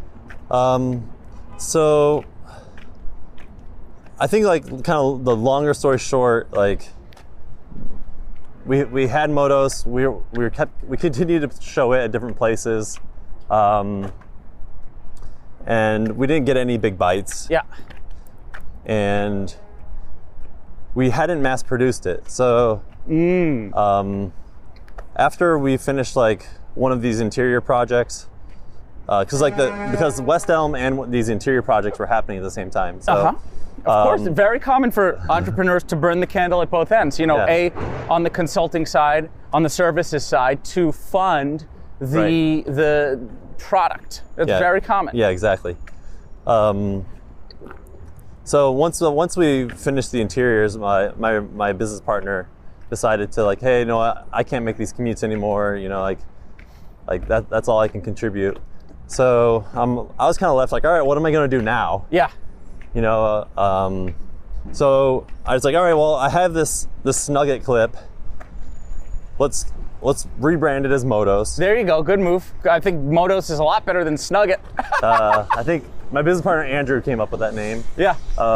So I think like kind of the longer story short, like we had Modos, we continued to show it at different places, and we didn't get any big bites. Yeah. And we hadn't mass produced it. So after we finished like one of these interior projects, because West Elm and these interior projects were happening at the same time. So, Of course, very common for entrepreneurs to burn the candle at both ends. Yeah. On the consulting side, on the services side, to fund the product. It's very common. Yeah, exactly. So once we finished the interiors, my business partner decided to like, hey, I can't make these commutes anymore. Like that's all I can contribute. So I was kind of left like, all right, what am I going to do now? Yeah. So I was like, all right, well, I have this Snugget clip. Let's rebrand it as Modos. There you go. Good move. I think Modos is a lot better than Snugget. I think my business partner Andrew came up with that name. Yeah.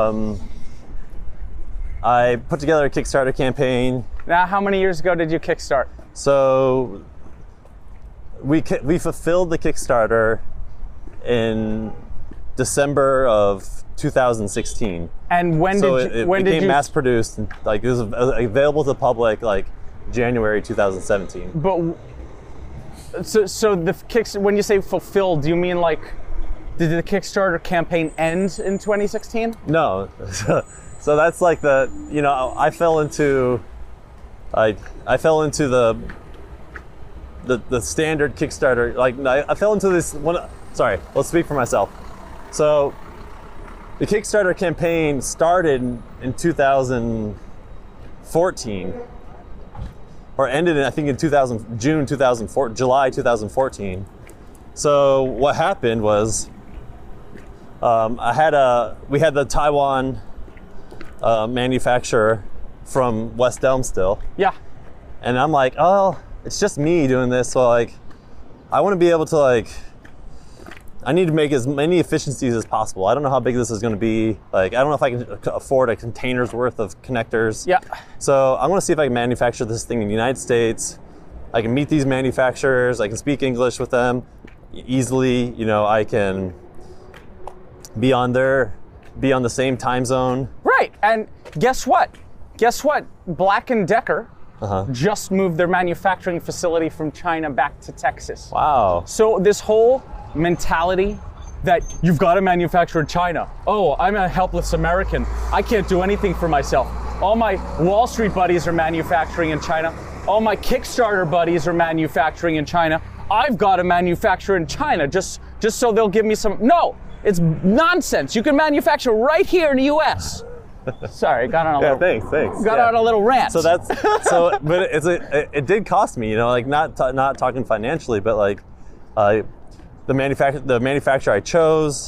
I put together a Kickstarter campaign. Now, how many years ago did you kickstart? So we fulfilled the Kickstarter in December of 2016. And when it became mass produced, and like it was available to the public like January 2017. But so when you say fulfilled, do you mean like did the Kickstarter campaign end in 2016? No. So that's like I fell into the standard Kickstarter. Like I fell into this one. Sorry, let's speak for myself. So the Kickstarter campaign started in 2014, or ended I think in July 2014. So what happened was we had the Taiwan manufacturer from West Elm still. Yeah. And I'm like, oh, it's just me doing this. So like, I want to be able to I need to make as many efficiencies as possible. I don't know how big this is going to be. Like, I don't know if I can afford a container's worth of connectors. Yeah. So I want to see if I can manufacture this thing in the United States. I can meet these manufacturers. I can speak English with them easily. I can be on their be on the same time zone. Right. And guess what? Black & Decker just moved their manufacturing facility from China back to Texas. Wow. So this whole mentality that you've got to manufacture in China. Oh, I'm a helpless American. I can't do anything for myself. All my Wall Street buddies are manufacturing in China. All my Kickstarter buddies are manufacturing in China. I've got to manufacture in China just so they'll give me some. No, it's nonsense. You can manufacture right here in the U.S. Sorry, got on a little. Thanks. Got on a little rant. So but it did cost me, like not talking financially, but like the manufacturer I chose,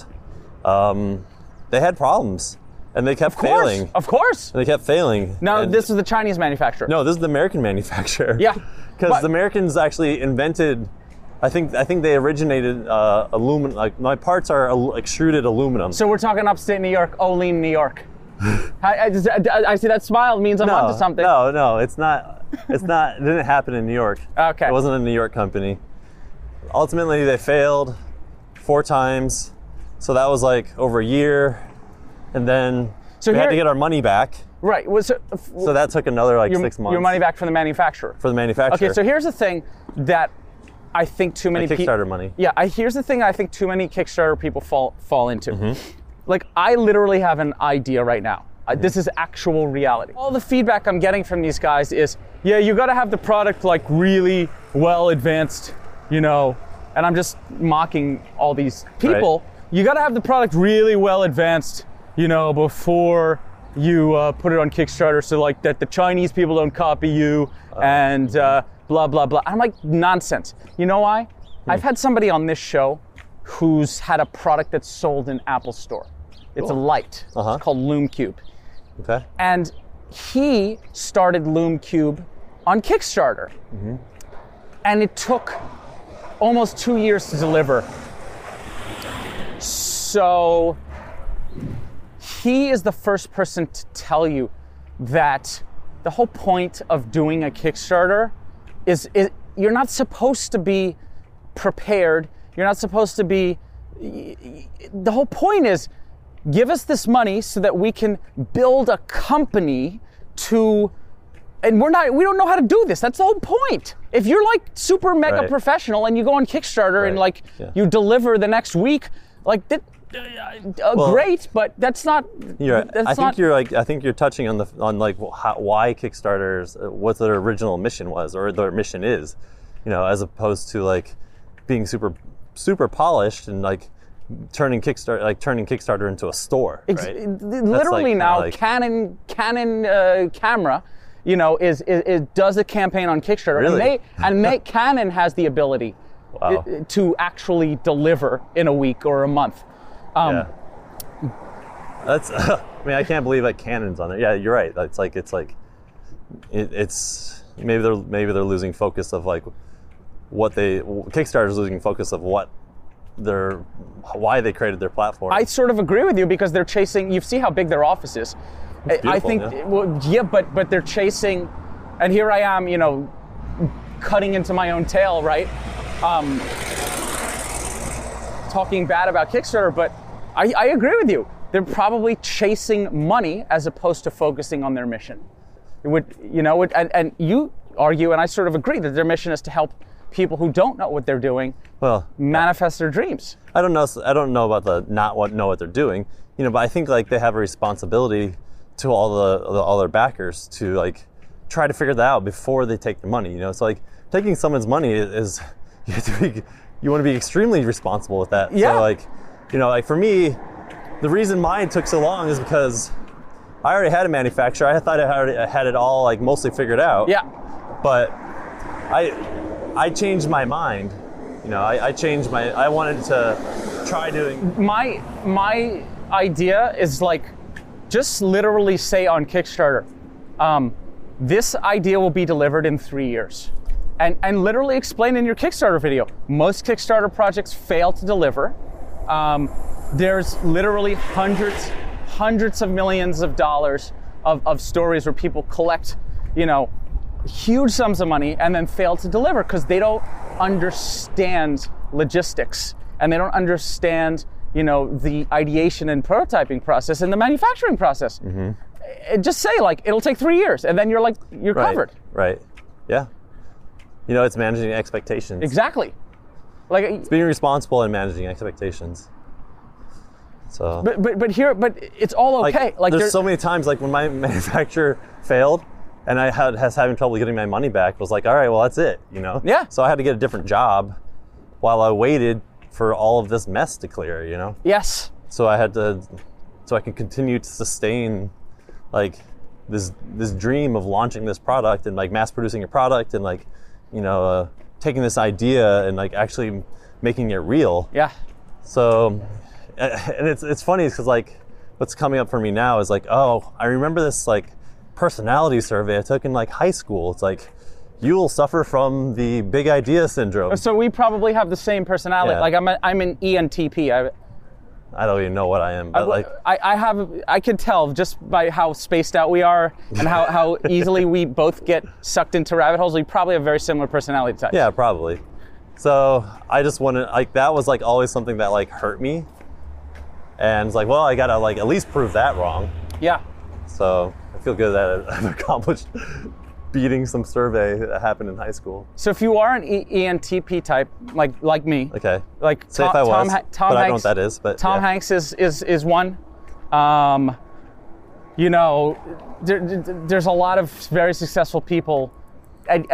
they had problems and they kept failing. Of course. They kept failing. Now this is the Chinese manufacturer. No, this is the American manufacturer. Yeah. Because the Americans actually invented. I think they originated aluminum. Like my parts are extruded aluminum. So we're talking upstate New York, Olean, New York. I see that smile means I'm onto something. No, it's not. It's not. It didn't happen in New York. Okay. It wasn't a New York company. Ultimately, they failed 4 times. So that was like over a year, and then we had to get our money back. Right. So that took another 6 months. Your money back from the manufacturer. For the manufacturer. Okay. So here's the thing that I think too many people. Kickstarter money. Yeah. Here's the thing I think too many Kickstarter people fall into. Mm-hmm. Like I literally have an idea right now. This is actual reality. All the feedback I'm getting from these guys is, yeah, you got to have the product like really well advanced, and I'm just mocking all these people. Right. You got to have the product really well advanced, before you put it on Kickstarter, so like that the Chinese people don't copy you and blah, blah, blah. I'm like, nonsense. You know why? I've had somebody on this show who's had a product that's sold in Apple Store. It's a light. It's called LumeCube. Okay. And he started LumeCube on Kickstarter. Mm-hmm. And it took almost 2 years to deliver. So he is the first person to tell you that the whole point of doing a Kickstarter is you're not supposed to be prepared. You're not supposed to be. The whole point is give us this money so that we can build a company and we don't know how to do this. That's the whole point. If you're like super mega professional and you go on Kickstarter and you deliver the next week, like that, great, but that's not. I think you're touching on why Kickstarter's what their original mission was or their mission is, as opposed to like being super polished and like turning Kickstarter into a store. Right? Literally now, Canon camera, does a campaign on Kickstarter. Really? Canon has the ability to actually deliver in a week or a month. That's. I can't believe that Canon's on there. Yeah, you're right. It's maybe they're losing focus of like Kickstarter's losing focus of why they created their platform. I sort of agree with you because they're chasing. You see how big their office is. I think. Yeah. But they're chasing, and here I am, cutting into my own tail, right? Talking bad about Kickstarter, but I agree with you. They're probably chasing money as opposed to focusing on their mission. And you argue, and I sort of agree that their mission is to help people who don't know what they're doing manifest their dreams. I don't know about the know what they're doing, but I think like they have a responsibility to all their backers to like try to figure that out before they take the money. So like taking someone's money is you want to be extremely responsible with that. Yeah. So like for me, the reason mine took so long is because I already had a manufacturer. I thought I had it all like mostly figured out. Yeah. But I changed my mind. I wanted to try doing. My idea is like, just literally say on Kickstarter, this idea will be delivered in 3 years. And literally explain in your Kickstarter video. Most Kickstarter projects fail to deliver. There's literally hundreds of millions of dollars of stories where people collect, huge sums of money and then fail to deliver because they don't understand logistics and they don't understand, the ideation and prototyping process and the manufacturing process. Just say like it'll take 3 years, and then you're covered. Right. Yeah. It's managing expectations. Exactly. Like it's being responsible and managing expectations. So. But it's all okay. Like there's so many times like when my manufacturer failed, and I was having trouble getting my money back. I was like, all right, well that's it. Yeah. So I had to get a different job while I waited for all of this mess to clear. Yes. So I could continue to sustain like this dream of launching this product and like mass producing a product and like taking this idea and like actually making it real. Yeah. So, and it's funny because like what's coming up for me now is like, oh, I remember this like personality survey I took in like high school. It's like, you will suffer from the big idea syndrome. So we probably have the same personality. Yeah. Like I'm an ENTP. I don't even know what I am, but I can tell just by how spaced out we are and how easily we both get sucked into rabbit holes. We probably have very similar personality types. Yeah, probably. So I just wanted, like, that was like always something that like hurt me. And it's like, well, I gotta like at least prove that wrong. Yeah. So I feel good that I've accomplished beating some survey that happened in high school. So if you are an ENTP type, like me, okay, like say if I was, Tom but I don't know what Hanks, that is. But Tom yeah. Hanks is one. There's a lot of very successful people, and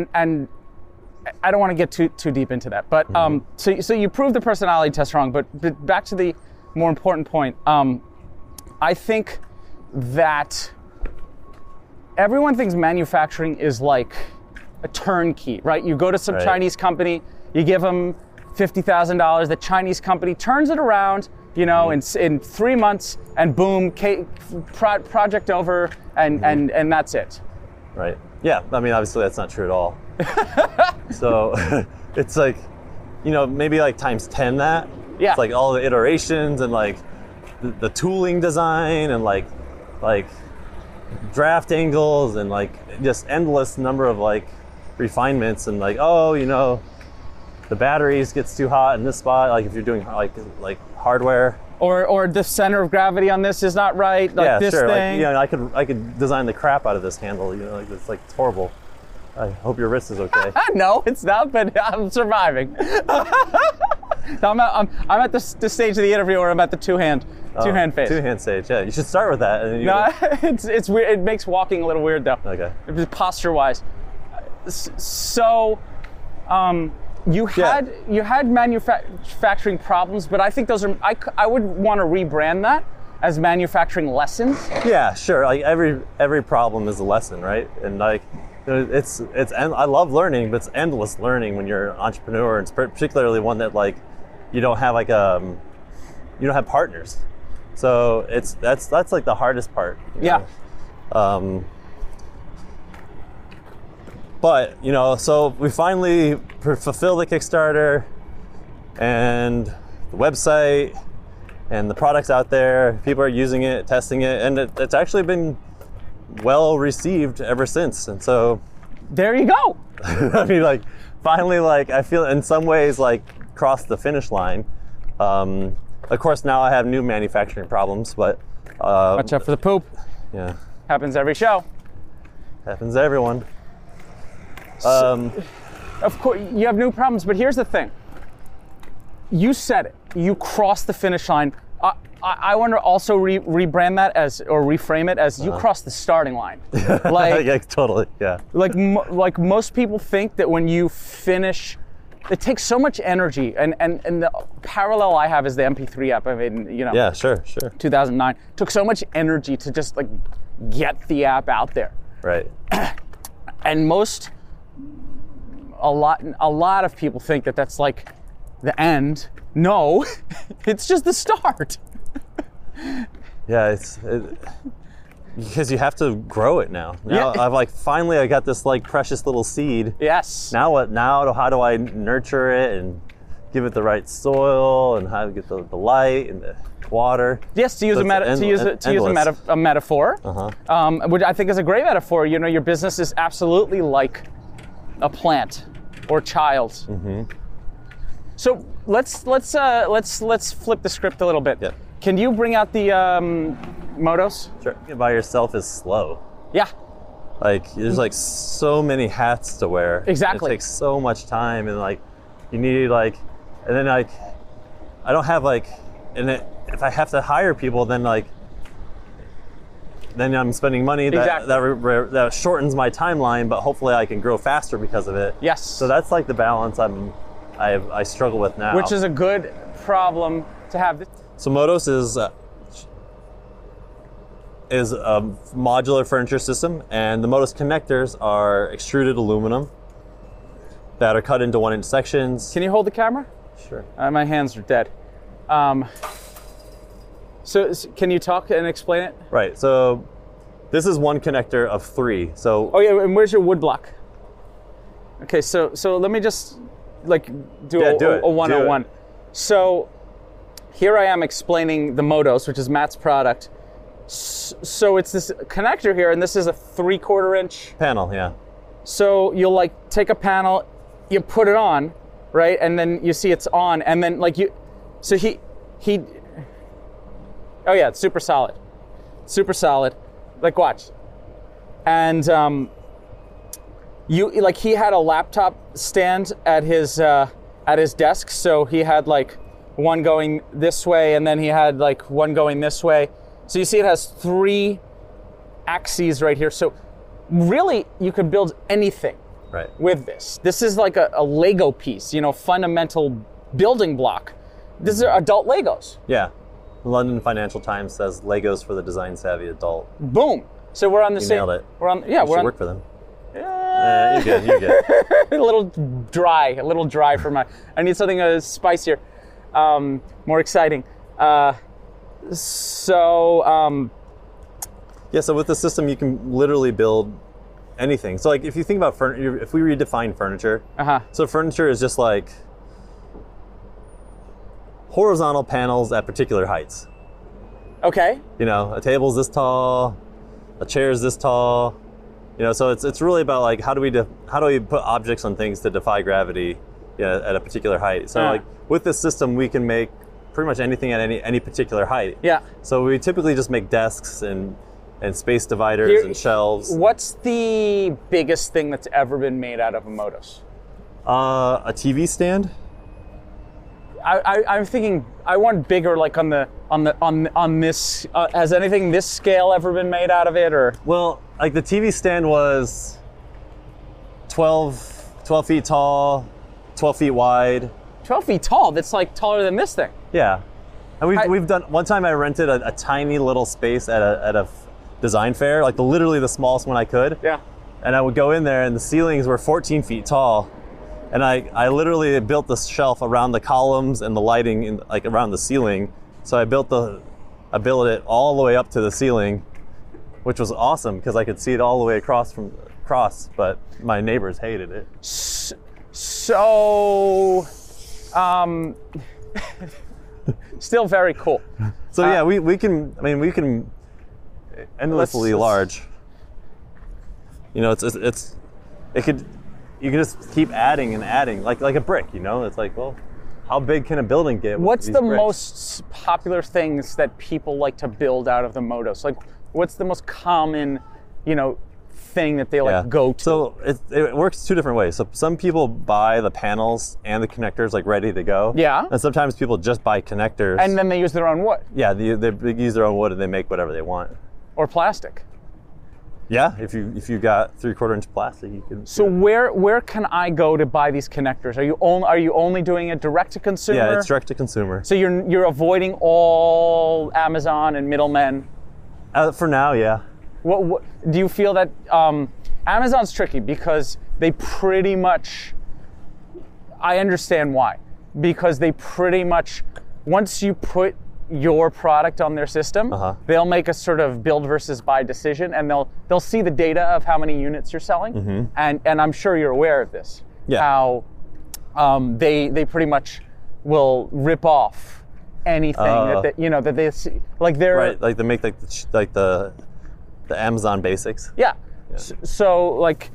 I don't want to get too deep into that. But so you proved the personality test wrong. But back to the more important point. I think that everyone thinks manufacturing is like a turnkey, right? You go to some Chinese company, you give them $50,000. The Chinese company turns it around, in 3 months, and boom, project over, and that's it. Right. Yeah. I mean, obviously that's not true at all. So it's like, maybe like times 10 that. Yeah. It's like all the iterations and like the tooling design and like draft angles and like just endless number of like refinements and like, the batteries gets too hot in this spot, like if you're doing like hardware, or the center of gravity on this is not right, like yeah, this sure. thing. Like, I could design the crap out of this handle, like it's horrible. I hope your wrist is okay. No, it's not, but I'm surviving. I'm at the stage of the interview where I'm at the two-hand phase. Two-hand stage, yeah. You should start with that. And then it's weird. It makes walking a little weird, though. Okay. Posture-wise. So, you had manufacturing problems, but I think those are. I would want to rebrand that as manufacturing lessons. Yeah, sure. Like every problem is a lesson, right? And like. It's I love learning, but it's endless learning when you're an entrepreneur, and particularly one that like you don't have like you don't have partners. So that's like the hardest part. Yeah. But so we finally fulfilled the Kickstarter and the website and the product's out there. People are using it, testing it, and it's actually been well received ever since. And so there you go. I mean, like finally, like I feel in some ways like crossed the finish line. Of course, now I have new manufacturing problems, but watch out for the poop. Yeah, happens every show. Happens to everyone. Of course, you have new problems, but here's the thing. You said it. You crossed the finish line. I want to also rebrand that or reframe it as you crossed the starting line. Like, yeah, totally, yeah. Like most people think that when you finish, it takes so much energy. And the parallel I have is the MP3 app. I mean, Yeah, sure. 2009 took so much energy to just like get the app out there. Right. And a lot of people think that that's like the end. No, it's just the start. Yeah, because you have to grow it now. Now Yeah. I've like finally I got this like precious little seed. Yes. Now what? Now how do I nurture it and give it the right soil and how to get the light and the water? Yes, to use a metaphor, which I think is a great metaphor. Your business is absolutely like a plant or child. Mm-hmm. So let's flip the script a little bit. Yep. Can you bring out the Motos? Sure. By yourself is slow. Yeah. Like there's like so many hats to wear. Exactly. It takes so much time, and like you need like, and then like I don't have like, and if I have to hire people, then I'm spending money that shortens my timeline, but hopefully I can grow faster because of it. Yes. So that's like the balance I struggle with now. Which is a good problem to have. So Motos is a modular furniture system, and the Motos connectors are extruded aluminum that are cut into 1-inch sections. Can you hold the camera? Sure. My hands are dead. So can you talk and explain it? Right. So this is one connector of 3. So oh yeah, and where's your wood block? Okay, so let me just do a 101. So here I am explaining the Motos, which is Matt's product. So it's this connector here, and this is a 3/4 inch panel, yeah. So you'll take a panel, you put it on, right, and then you see it's on, and then so he. Oh yeah, it's super solid. Super solid. Watch. And he had a laptop stand at his desk, so he had one going this way, and then he had one going this way. So you see it has 3 axes right here. So really you could build anything with this. This is like a Lego piece, fundamental building block. These are adult Legos. Yeah. The London Financial Times says Legos for the design savvy adult. Boom. So we're on the same. Nailed it. We're on. Yeah, we're on. Work for them. You're good. a little dry for my. I need something spicier, more exciting. So with the system, you can literally build anything. So if you think about furniture, if we redefine furniture, so furniture is just horizontal panels at particular heights. Okay. A table's this tall, a chair's this tall. So it's really about how do we put objects on things to defy gravity at a particular height. So with this system, we can make pretty much anything at any particular height. Yeah. So we typically just make desks and space dividers and shelves. What's the biggest thing that's ever been made out of a Motos? A TV stand. I'm thinking I want bigger, on this. Has anything this scale ever been made out of it, or? Well, the TV stand was 12 feet tall, 12 feet wide. 12 feet tall. That's taller than this thing. Yeah, and we've done. One time I rented a tiny little space at a design fair, literally the smallest one I could. Yeah. And I would go in there, and the ceilings were 14 feet tall. And I literally built the shelf around the columns and the lighting around the ceiling. So I built it all the way up to the ceiling, which was awesome because I could see it all the way across, but my neighbors hated it. So, still very cool. So yeah, we can endlessly large. You can just keep adding and adding, like a brick, It's well, how big can a building get? What's the bricks? most popular things that people like to build out of the Motos? What's the most common, thing that they go to? So it works 2 different ways. So some people buy the panels and the connectors ready to go. Yeah. And sometimes people just buy connectors. And then they use their own wood. Yeah, they use their own wood and they make whatever they want. Or plastic. Yeah, if you got 3/4 inch plastic, you can. So where can I go to buy these connectors? Are you only doing it direct to consumer? Yeah, it's direct to consumer. So you're avoiding all Amazon and middlemen. For now, yeah. What do you feel that Amazon's tricky because they pretty much? I understand why, because they pretty much once you put your product on their system, they'll make a sort of build versus buy decision, and they'll see the data of how many units you're selling, and I'm sure you're aware of this. Yeah. How they pretty much will rip off anything that they see, they're right, they make the Amazon basics. Yeah. So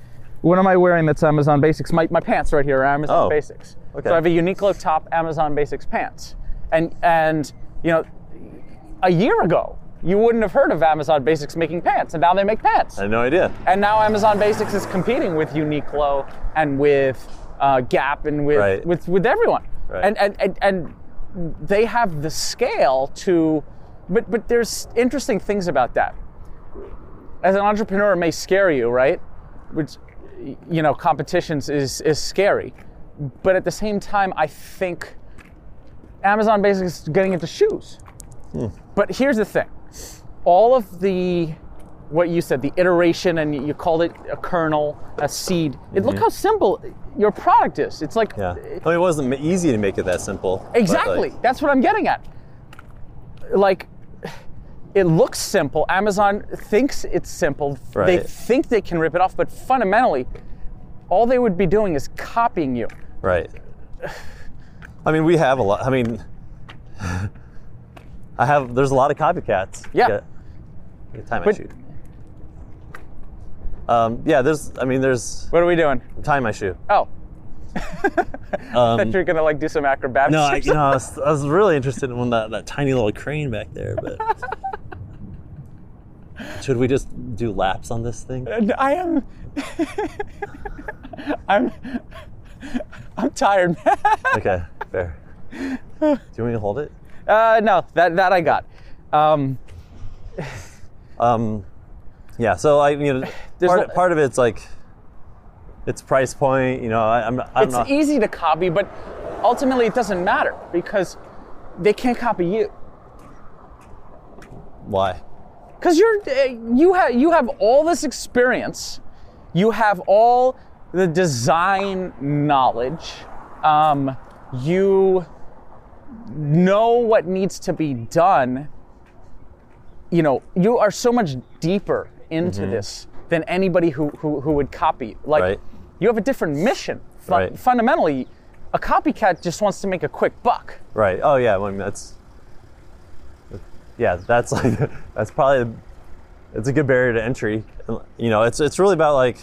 What am I wearing that's Amazon Basics? My pants right here are Amazon Basics. Okay. So I have a Uniqlo top Amazon Basics pants. And you know, a year ago, you wouldn't have heard of Amazon Basics making pants, and now they make pants. I had no idea. And now Amazon Basics is competing with Uniqlo and with Gap and with everyone. Right. And they have the scale to, but there's interesting things about that. As an entrepreneur, it may scare you, right? Which, you know, competitions is scary. But at the same time, I think Amazon Basics is getting into shoes. But here's the thing. All of what you said, the iteration, and you called it a kernel, a seed. Look how simple your product is. It's like... Yeah. I mean, it wasn't easy to make it that simple. Exactly. Like, that's what I'm getting at. Like, it looks simple. Amazon thinks it's simple. Right. They think they can rip it off, but fundamentally, all they would be doing is copying you. Right. I mean, we have a lot. I mean, there's a lot of copycats. Yeah. Time my shoe. Yeah, there's. What are we doing? I'm tying my shoe. Oh. I thought you were gonna like do some acrobatics. No, I was really interested in that tiny little crane back there, but. Should we just do laps on this thing? I am. I'm tired, man. Okay, fair. Do you want me to hold it? No, that I got. Yeah. So part of it's like, it's price point. You know, It's easy to copy, but ultimately it doesn't matter because they can't copy you. Why? Because you have all this experience, you have all the design knowledge, you know what needs to be done. You know, you are so much deeper into this than anybody who would copy. Like, you have a different mission. Fundamentally, a copycat just wants to make a quick buck. Right. Oh yeah. I mean, that's probably, it's a good barrier to entry. You know, it's really about like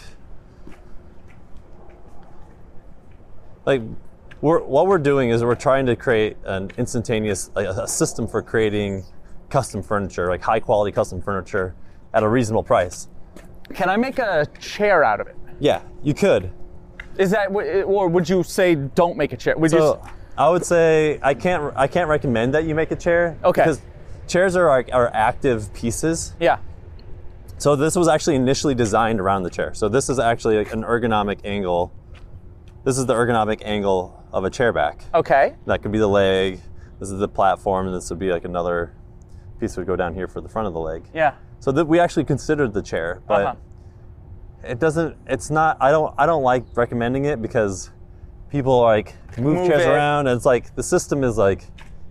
what we're doing is we're trying to create an instantaneous, like a system for creating custom furniture, like high quality custom furniture at a reasonable price. Can I make a chair out of it? Yeah, you could. Is that, or would you say don't make a chair? I would say I can't recommend that you make a chair. Okay. Because chairs are active pieces. Yeah. So this was actually initially designed around the chair. So this is actually like an ergonomic angle. This is the ergonomic angle of a chair back. Okay. That could be the leg. This is the platform, and this would be like another piece would go down here for the front of the leg. Yeah. So that we actually considered the chair, but it doesn't. It's not. I don't like recommending it because people like move chairs around, and it's like the system is like.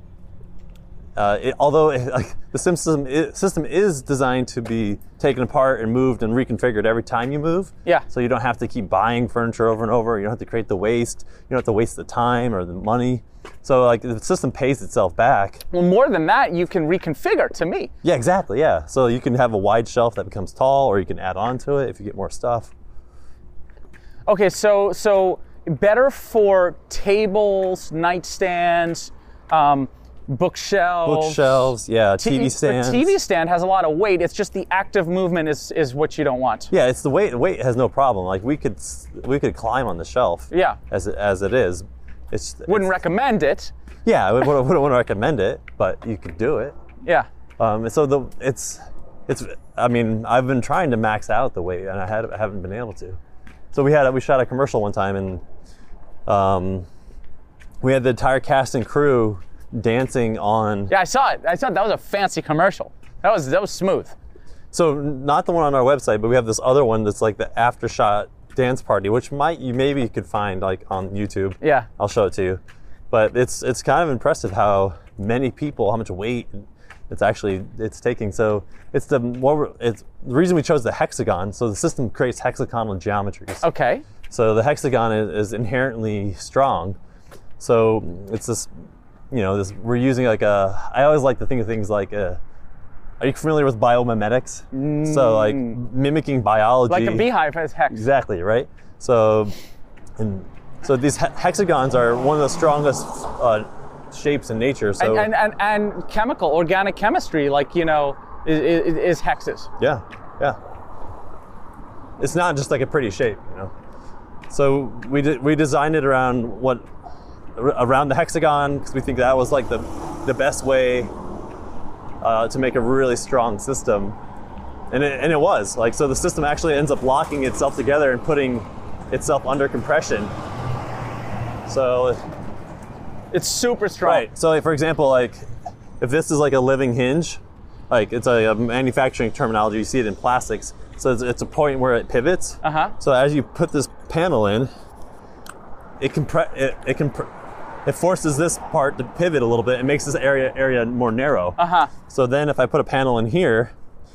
The system is designed to be taken apart and moved and reconfigured every time you move. Yeah. So you don't have to keep buying furniture over and over. You don't have to create the waste. You don't have to waste the time or the money. So like the system pays itself back. Well, more than that, you can reconfigure to me. Yeah, exactly. Yeah. So you can have a wide shelf that becomes tall, or you can add on to it if you get more stuff. Okay, so better for tables, nightstands, bookshelves. Yeah, TV stands. The TV stand has a lot of weight. It's just the active movement is what you don't want. Yeah, it's the weight. The weight has no problem. Like we could climb on the shelf. Yeah. As it is. Wouldn't recommend it. Yeah, I wouldn't want to recommend it, but you could do it. Yeah. I mean, I've been trying to max out the weight, and I haven't been able to. So we shot a commercial one time, and we had the entire cast and crew dancing on. Yeah, I saw it. That was a fancy commercial. That was smooth. So not the one on our website, but we have this other one that's like the after-shot dance party, which maybe you could find like on YouTube. Yeah. I'll show it to you. But it's kind of impressive how many people, how much weight it's taking. So it's the reason we chose the hexagon. So the system creates hexagonal geometries. Okay. So the hexagon is inherently strong. So it's this, we're using like I always like to think of things like Are you familiar with biomimetics? So like mimicking biology. Like a beehive has hex. Exactly, right? So these hexagons are one of the strongest shapes in nature. So And chemical, organic chemistry, like, you know, is hexes. yeah. It's not just like a pretty shape, you know. So we designed it around the hexagon because we think that was like the best way to make a really strong system, and it was like, so the system actually ends up locking itself together and putting itself under compression. So it's super strong. right. So like, for example, like if this is like a living hinge, like it's a manufacturing terminology, you see it in plastics. So it's a point where it pivots. So as you put this panel in, it forces this part to pivot a little bit and makes this area more narrow. So then if I put a panel in here,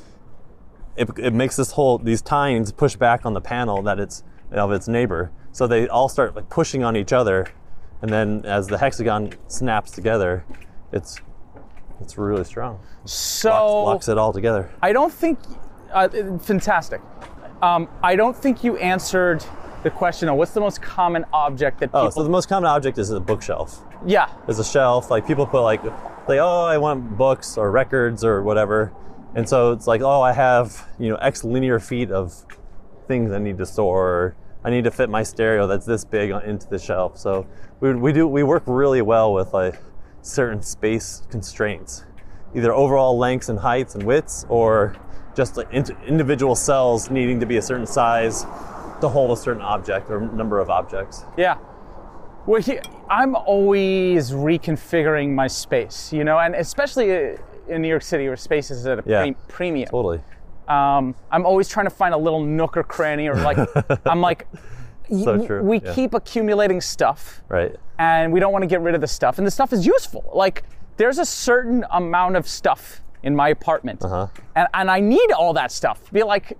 it makes these tines push back on the panel that it's of its neighbor. So they all start like pushing on each other, and then as the hexagon snaps together, it's really strong. So locks it all together. I don't think fantastic. I don't think you answered the question of what's the most common object that people... So the most common object is a bookshelf. Yeah. There's a shelf, like people put like, I want books or records or whatever. And so it's like, I have, X linear feet of things I need to store. Or I need to fit my stereo that's this big into the shelf. So we work really well with like certain space constraints, either overall lengths and heights and widths, or just like individual cells needing to be a certain size to hold a certain object or number of objects. Yeah. Well, I'm always reconfiguring my space, and especially in New York City where space is at a premium. Totally. I'm always trying to find a little nook or cranny, or like, I'm like, so true. We keep accumulating stuff. Right. And we don't want to get rid of the stuff. And the stuff is useful. Like, there's a certain amount of stuff in my apartment. And I need all that stuff. Be like,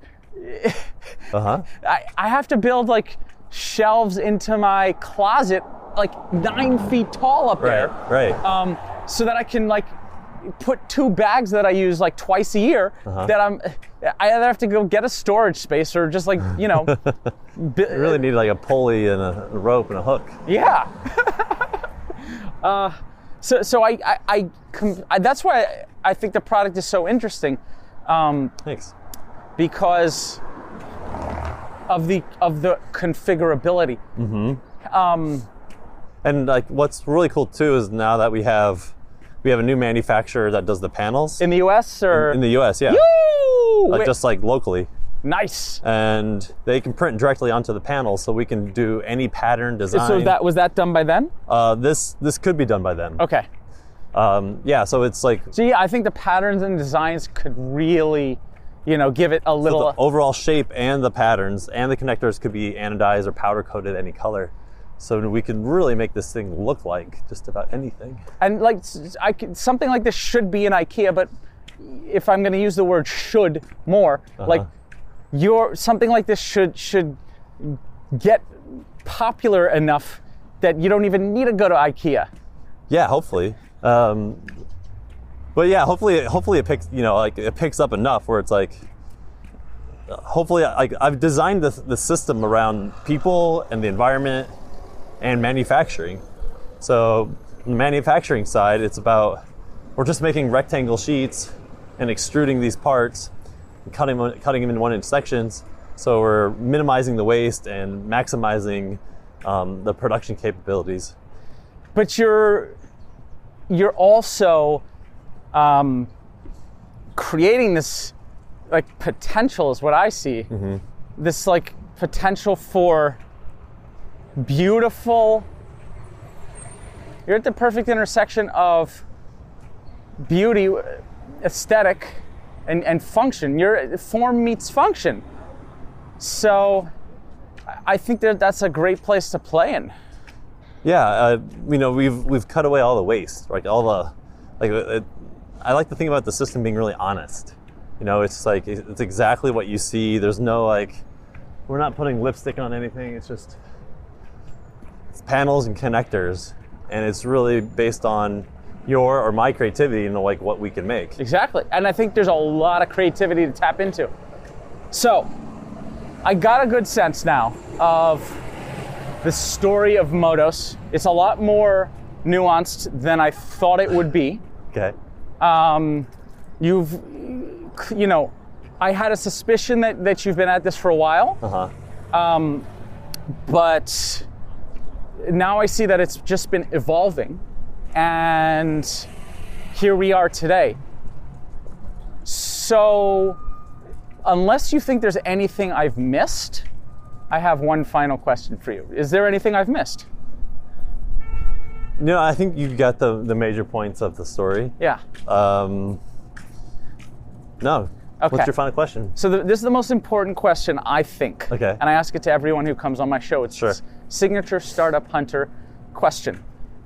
I have to build like shelves into my closet, like 9 feet tall up there. Right. So that I can like put 2 bags that I use like twice a year that I either have to go get a storage space or just like, you really need like a pulley and a rope and a hook. Yeah. So I that's why I think the product is so interesting. Thanks. Because of the configurability. And like what's really cool too is now that we have a new manufacturer that does the panels in the U.S. or in the U.S. Yeah. Just like locally. Nice. And they can print directly onto the panel, so we can do any pattern design. So was that done by them? This could be done by them. Okay. So it's like. So yeah, I think the patterns and designs could really, give it a little. So the overall shape and the patterns and the connectors could be anodized or powder coated any color. So we can really make this thing look like just about anything. And like, something like this should be in IKEA, but if I'm going to use the word "should" more, like something like this should get popular enough that you don't even need to go to IKEA. Yeah, hopefully. But yeah, hopefully it picks it picks up enough where it's like. Hopefully, I've designed the system around people and the environment and manufacturing. So on the manufacturing side, it's about we're just making rectangle sheets and extruding these parts, and cutting them in 1-inch sections. So we're minimizing the waste and maximizing the production capabilities. But you're also creating this like potential is what I see. This like potential for beautiful. You're at the perfect intersection of beauty, aesthetic, and function. Your form meets function. So I think that's a great place to play in. Yeah, we've cut away all the waste, like all the I like to think about the system being really honest. It's like it's exactly what you see. There's no we're not putting lipstick on anything. It's panels and connectors, and it's really based on your or my creativity into like what we can make. Exactly. And I think there's a lot of creativity to tap into. So I got a good sense now of the story of Modos. It's a lot more nuanced than I thought it would be. Okay. I had a suspicion that you've been at this for a while. Uh-huh. But now I see that it's just been evolving, and here we are today. So, unless you think there's anything I've missed, I have one final question for you. Is there anything I've missed? No, I think you got the major points of the story. Yeah. No. Okay. What's your final question? So this is the most important question, I think. Okay. And I ask it to everyone who comes on my show. It's Sure. this signature Startup Hunter question.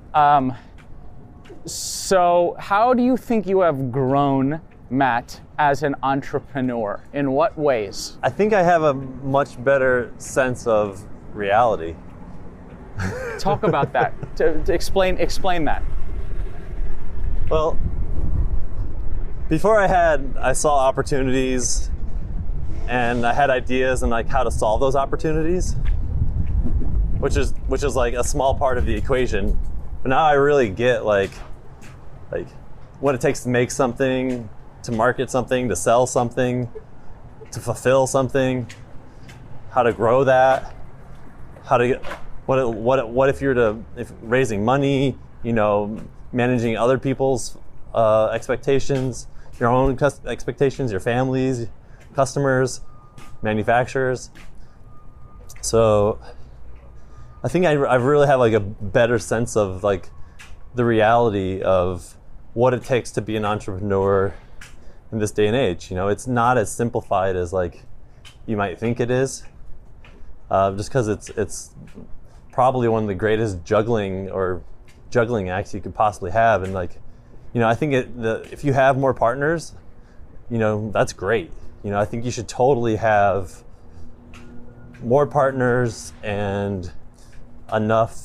So how do you think you have grown, Matt, as an entrepreneur? In what ways? I think I have a much better sense of reality. Talk about that. To explain that. Well, before I saw opportunities and I had ideas and like how to solve those opportunities, which is like a small part of the equation. But now I really get like what it takes to make something, to market something, to sell something, to fulfill something, how to grow that, how to get what if raising money, managing other people's expectations, your own expectations, your families, customers, manufacturers. So I think I really have like a better sense of like the reality of what it takes to be an entrepreneur in this day and age. It's not as simplified as like you might think it is, just because it's probably one of the greatest juggling acts you could possibly have. And like, I think if you have more partners, that's great. I think you should totally have more partners and enough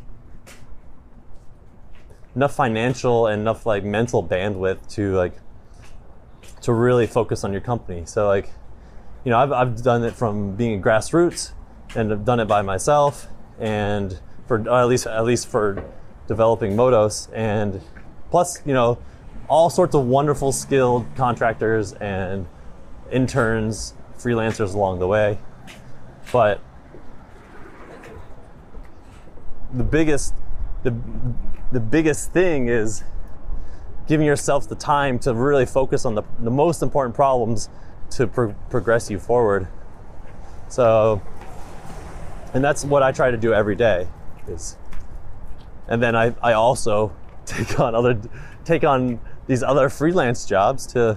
financial and enough like mental bandwidth to really focus on your company. So like, I've done it from being grassroots, and I've done it by myself, and at least for developing Modos, and plus, all sorts of wonderful skilled contractors and interns, freelancers along the way. But the biggest thing is giving yourself the time to really focus on the most important problems to progress you forward. So, and that's what I try to do every day. And then I also take on these other freelance jobs to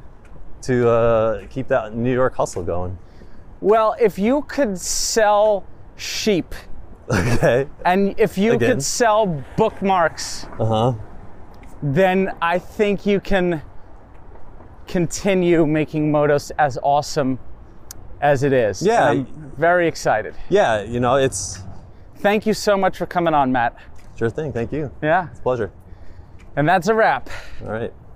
keep that New York hustle going. Well, if you could sell sheep, okay, and if you could sell bookmarks, then I think you can continue making Modos as awesome as it is. Yeah, and I'm very excited. Yeah, it's. Thank you so much for coming on, Matt. Sure thing. Thank you. Yeah, it's a pleasure. And that's a wrap. All right.